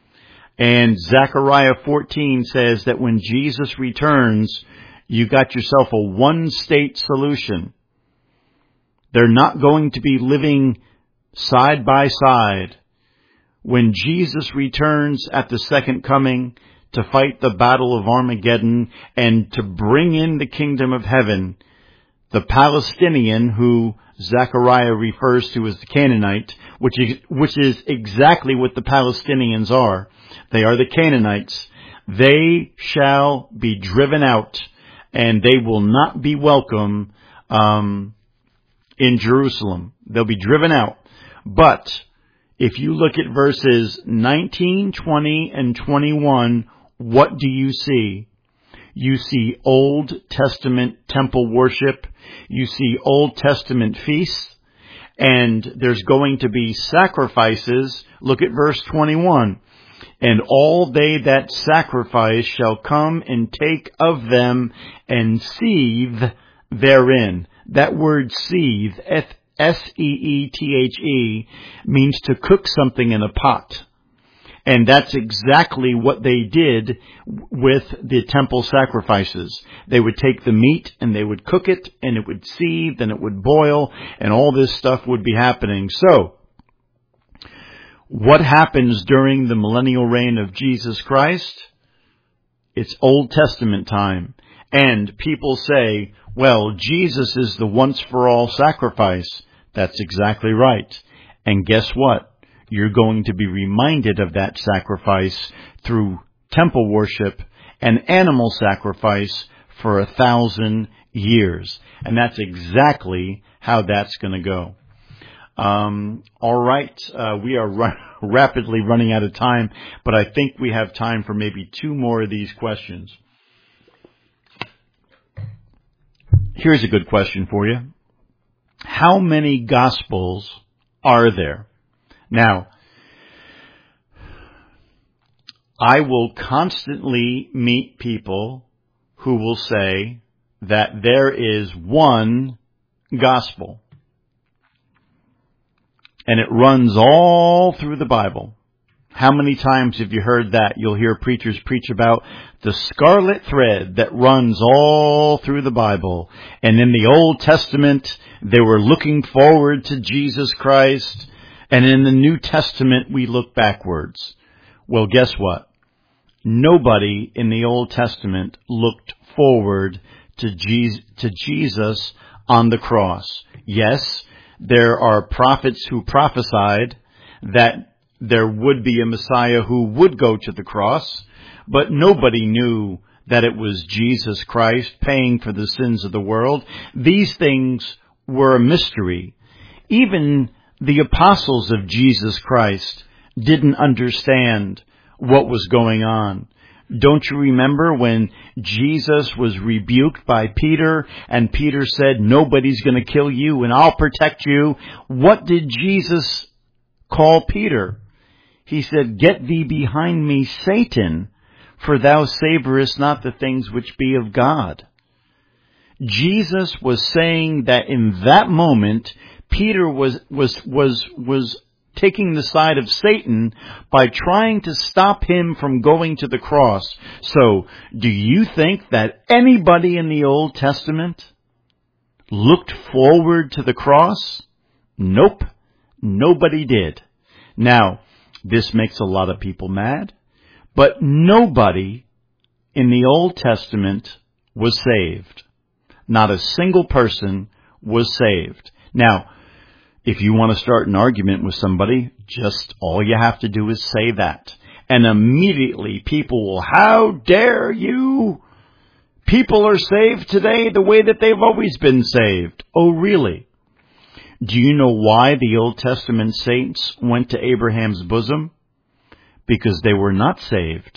And Zechariah 14 says that when Jesus returns, you got yourself a one-state solution. They're not going to be living side by side. When Jesus returns at the second coming to fight the battle of Armageddon and to bring in the kingdom of heaven, the Palestinian, who Zechariah refers to as the Canaanite, which is exactly what the Palestinians are. They are the Canaanites. They shall be driven out, and they will not be welcome in Jerusalem. They'll be driven out. But if you look at verses 19, 20, and 21, what do you see? You see Old Testament temple worship. You see Old Testament feasts. And there's going to be sacrifices. Look at verse 21. And all they that sacrifice shall come and take of them and seethe therein. That word seethe, S-E-E-T-H-E, means to cook something in a pot. And that's exactly what they did with the temple sacrifices. They would take the meat and they would cook it, and it would seethe and it would boil, and all this stuff would be happening. So, what happens during the millennial reign of Jesus Christ? It's Old Testament time. And people say, well, Jesus is the once-for-all sacrifice. That's exactly right. And guess what? You're going to be reminded of that sacrifice through temple worship and animal sacrifice for 1,000 years. And that's exactly how that's going to go. All right. We are rapidly running out of time, but I think we have time for maybe 2 more of these questions. Here's a good question for you. How many Gospels are there? Now, I will constantly meet people who will say that there is one gospel. And it runs all through the Bible. How many times have you heard that? You'll hear preachers preach about the scarlet thread that runs all through the Bible. And in the Old Testament, they were looking forward to Jesus Christ. And in the New Testament, we look backwards. Well, guess what? Nobody in the Old Testament looked forward to Jesus on the cross. Yes, there are prophets who prophesied that there would be a Messiah who would go to the cross, but nobody knew that it was Jesus Christ paying for the sins of the world. These things were a mystery. Even the apostles of Jesus Christ didn't understand what was going on. Don't you remember when Jesus was rebuked by Peter and Peter said, nobody's going to kill you and I'll protect you? What did Jesus call Peter? He said, get thee behind me, Satan, for thou savorest not the things which be of God. Jesus was saying that in that moment, Peter was taking the side of Satan by trying to stop him from going to the cross. So, do you think that anybody in the Old Testament looked forward to the cross? Nope. Nobody did. Now, this makes a lot of people mad, but nobody in the Old Testament was saved. Not a single person was saved. Now, if you want to start an argument with somebody, just all you have to do is say that. And immediately people will, how dare you? People are saved today the way that they've always been saved. Oh, really? Do you know why the Old Testament saints went to Abraham's bosom? Because they were not saved.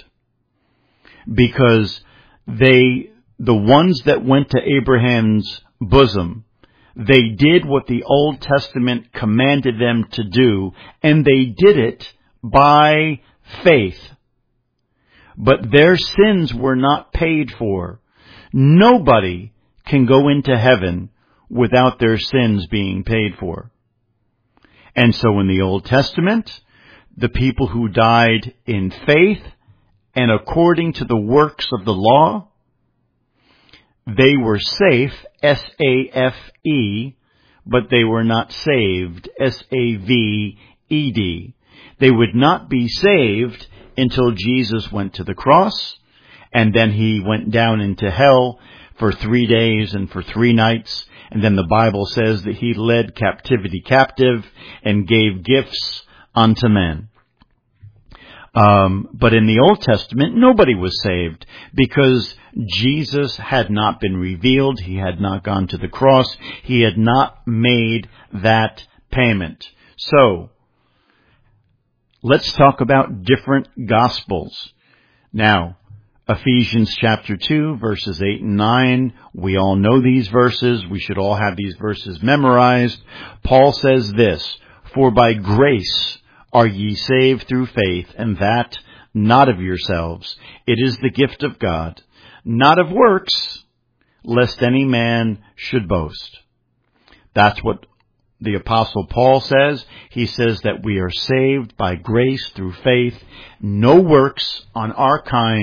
Because the ones that went to Abraham's bosom, they did what the Old Testament commanded them to do, and they did it by faith. But their sins were not paid for. Nobody can go into heaven without their sins being paid for. And so in the Old Testament, the people who died in faith and according to the works of the law, they were safe, S-A-F-E, but they were not saved, S-A-V-E-D. They would not be saved until Jesus went to the cross, and then he went down into hell for 3 days and for 3 nights, and then the Bible says that he led captivity captive and gave gifts unto men. But in the Old Testament, nobody was saved because Jesus had not been revealed. He had not gone to the cross. He had not made that payment. So, let's talk about different gospels. Now, Ephesians chapter 2, verses 8 and 9. We all know these verses. We should all have these verses memorized. Paul says this, for by grace are ye saved through faith, and that not of yourselves. It is the gift of God, not of works, lest any man should boast. That's what the Apostle Paul says. He says that we are saved by grace through faith, no works on our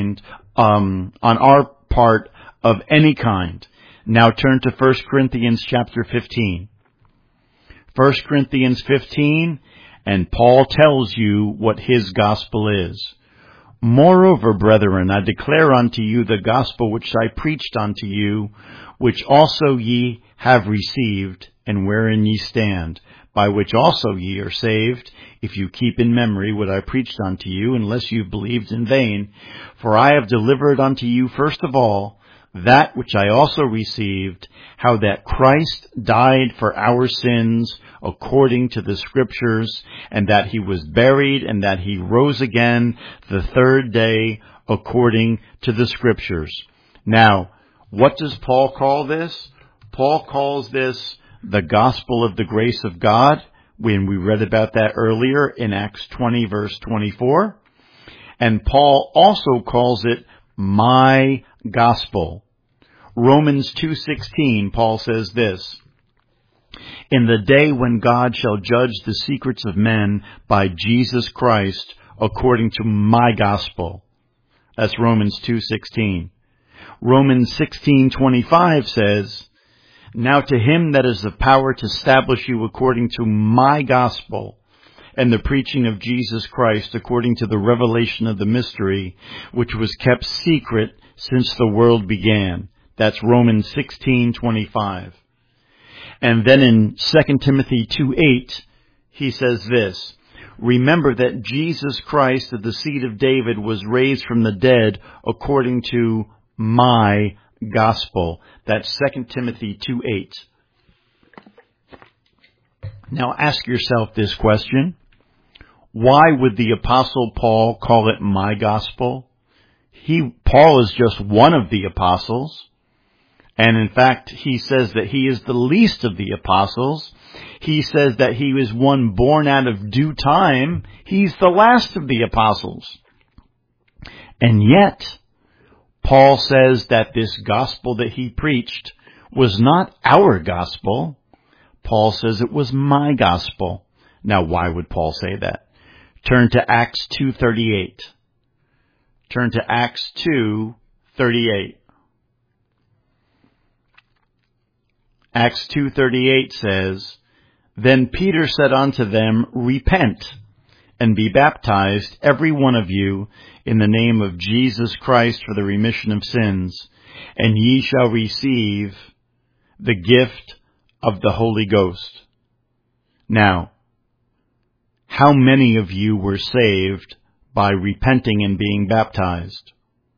part of any kind. Now turn to 1 Corinthians chapter 15. 1 Corinthians 15, and Paul tells you what his gospel is. Moreover, brethren, I declare unto you the gospel which I preached unto you, which also ye have received, and wherein ye stand, by which also ye are saved, if you keep in memory what I preached unto you, unless you believed in vain. For I have delivered unto you first of all that which I also received, how that Christ died for our sins according to the Scriptures, and that he was buried, and that he rose again the 3rd day according to the Scriptures. Now, what does Paul call this? Paul calls this the gospel of the grace of God, when we read about that earlier in Acts 20 verse 24. And Paul also calls it my gospel. Romans 2:16, Paul says this, in the day when God shall judge the secrets of men by Jesus Christ according to my gospel. That's Romans 2:16. Romans 16:25 says, now to him that is the power to establish you according to my gospel and the preaching of Jesus Christ according to the revelation of the mystery, which was kept secret since the world began. That's Romans 16:25. And then in 2 Timothy 2:8, he says this, remember that Jesus Christ of the seed of David was raised from the dead according to my gospel. That's 2 Timothy 2:8. Now ask yourself this question. Why would the Apostle Paul call it my gospel? Paul is just one of the apostles. And in fact, he says that he is the least of the apostles. He says that he was one born out of due time. He's the last of the apostles. And yet, Paul says that this gospel that he preached was not our gospel. Paul says it was my gospel. Now, why would Paul say that? Turn to Acts 2:38. Turn to Acts 2:38. Acts 2:38 says, Then Peter said unto them, Repent, and be baptized, every one of you, in the name of Jesus Christ for the remission of sins, and ye shall receive the gift of the Holy Ghost. Now, how many of you were saved by repenting and being baptized?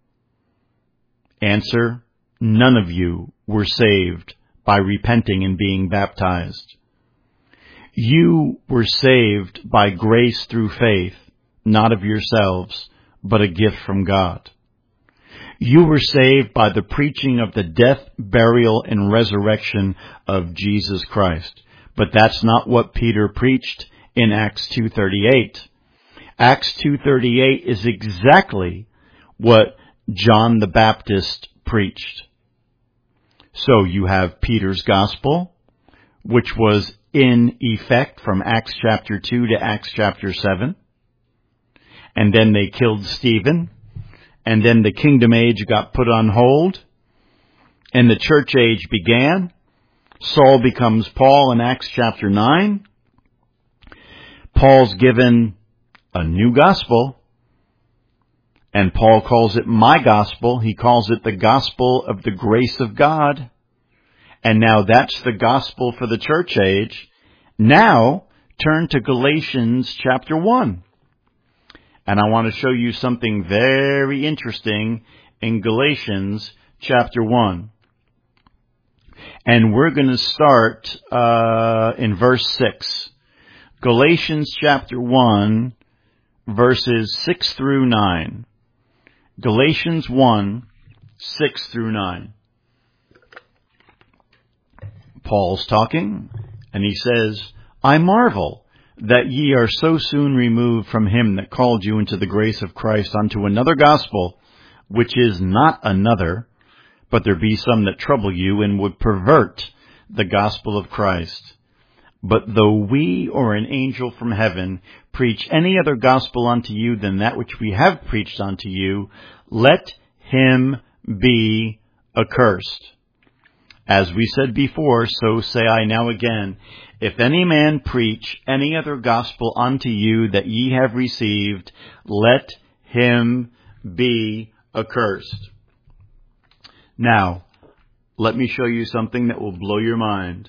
Answer, none of you were saved by repenting and being baptized. You were saved by grace through faith, not of yourselves, but a gift from God. You were saved by the preaching of the death, burial, and resurrection of Jesus Christ. But that's not what Peter preached in Acts 2:38. Acts 2:38 is exactly what John the Baptist preached. So you have Peter's gospel, which was in effect from Acts chapter 2 to Acts chapter 7. And then they killed Stephen. And then the kingdom age got put on hold. And the church age began. Saul becomes Paul in Acts chapter 9. Paul's given a new gospel. And Paul calls it my gospel. He calls it the gospel of the grace of God. And now that's the gospel for the church age. Now, turn to Galatians chapter 1. And I want to show you something very interesting in Galatians chapter 1. And we're going to start in verse 6. Galatians chapter 1, verses 6 through 9. Galatians 1, 6 through 9. Paul's talking, and he says, I marvel that ye are so soon removed from him that called you into the grace of Christ unto another gospel, which is not another, but there be some that trouble you and would pervert the gospel of Christ. But though we or an angel from heaven preach any other gospel unto you than that which we have preached unto you, let him be accursed. As we said before, so say I now again, if any man preach any other gospel unto you that ye have received, let him be accursed. Now, let me show you something that will blow your mind.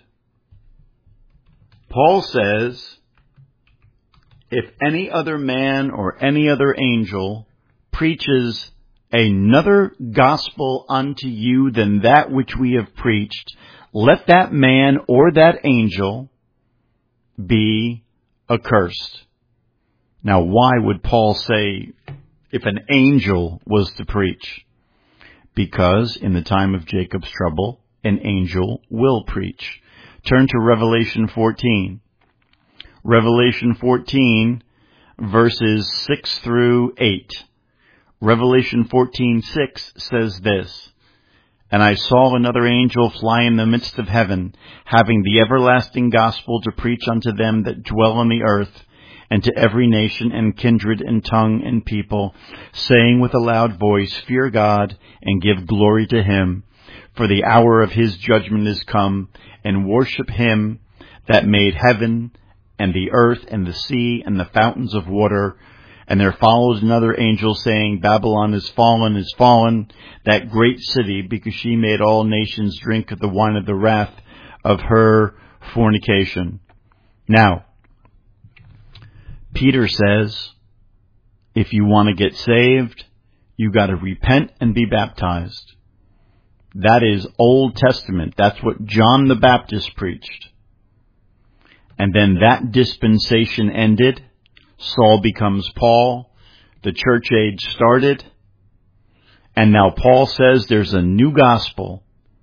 Paul says, if any other man or any other angel preaches another gospel unto you than that which we have preached, let that man or that angel be accursed. Now, why would Paul say if an angel was to preach? Because in the time of Jacob's trouble, an angel will preach. Turn to Revelation 14. Revelation 14, verses 6 through 8. Revelation 14:6 says this, And I saw another angel fly in the midst of heaven, having the everlasting gospel to preach unto them that dwell on the earth, and to every nation and kindred and tongue and people, saying with a loud voice, Fear God, and give glory to him, for the hour of his judgment is come, and worship him that made heaven, and the earth, and the sea, and the fountains of water. And there follows another angel saying, Babylon is fallen, that great city, because she made all nations drink of the wine of the wrath of her fornication. Now, Peter says, if you want to get saved, you got to repent and be baptized. That is Old Testament. That's what John the Baptist preached. And then that dispensation ended. Saul becomes Paul. The church age started. And now Paul says there's a new gospel,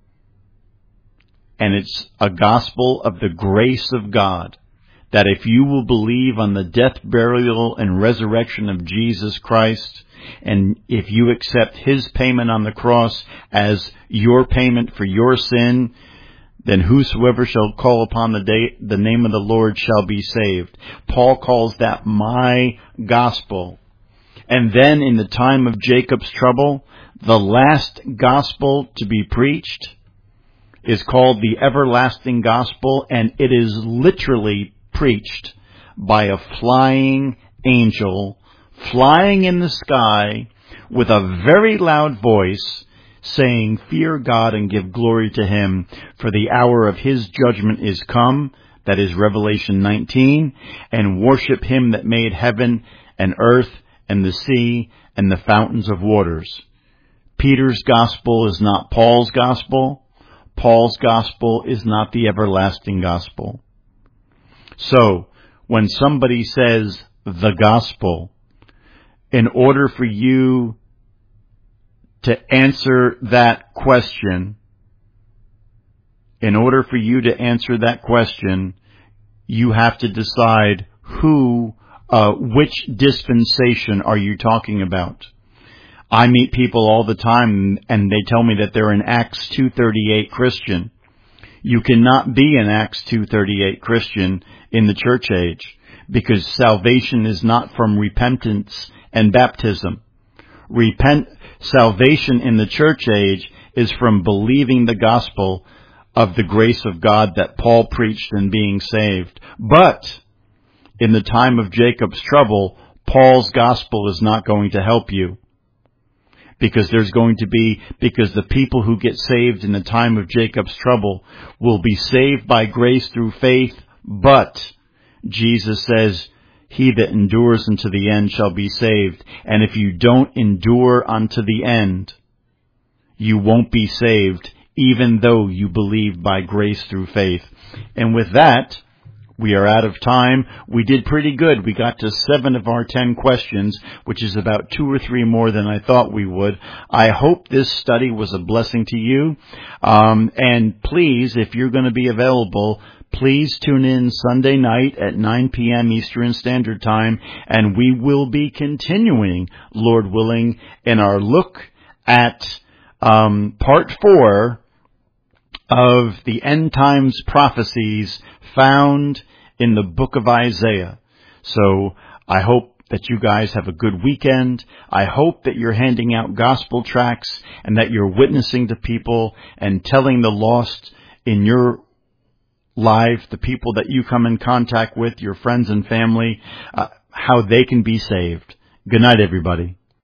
and it's a gospel of the grace of God, that if you will believe on the death, burial, and resurrection of Jesus Christ, and if you accept His payment on the cross as your payment for your sin, then whosoever shall call upon the name of the Lord shall be saved. Paul calls that my gospel. And then in the time of Jacob's trouble, the last gospel to be preached is called the everlasting gospel, and it is literally preached by a flying angel, flying in the sky with a very loud voice, saying, "Fear God and give glory to Him, for the hour of His judgment is come," that is Revelation 19, "and worship Him that made heaven and earth and the sea and the fountains of waters." Peter's gospel is not Paul's gospel. Paul's gospel is not the everlasting gospel. So, when somebody says the gospel, in order for you to answer that question, you have to decide which dispensation are you talking about. I meet people all the time and they tell me that they're an Acts 2:38 Christian. You cannot be an Acts 2:38 Christian in the church age, because salvation is not from repentance and baptism. Salvation in the church age is from believing the gospel of the grace of God that Paul preached and being saved. But in the time of Jacob's trouble, Paul's gospel is not going to help you. Because the people who get saved in the time of Jacob's trouble will be saved by grace through faith, but Jesus says, "He that endures unto the end shall be saved." And if you don't endure unto the end, you won't be saved, even though you believe by grace through faith. And with that, we are out of time. We did pretty good. We got to 7 of our 10 questions, which is about 2 or 3 more than I thought we would. I hope this study was a blessing to you. And please, if you're going to be available, please tune in Sunday night at 9 p.m. Eastern Standard Time, and we will be continuing, Lord willing, in our look at part 4 of the end times prophecies found in the book of Isaiah. So I hope that you guys have a good weekend. I hope that you're handing out gospel tracts and that you're witnessing to people and telling the lost in your life, the people that you come in contact with, your friends and family, how they can be saved. Good night, everybody.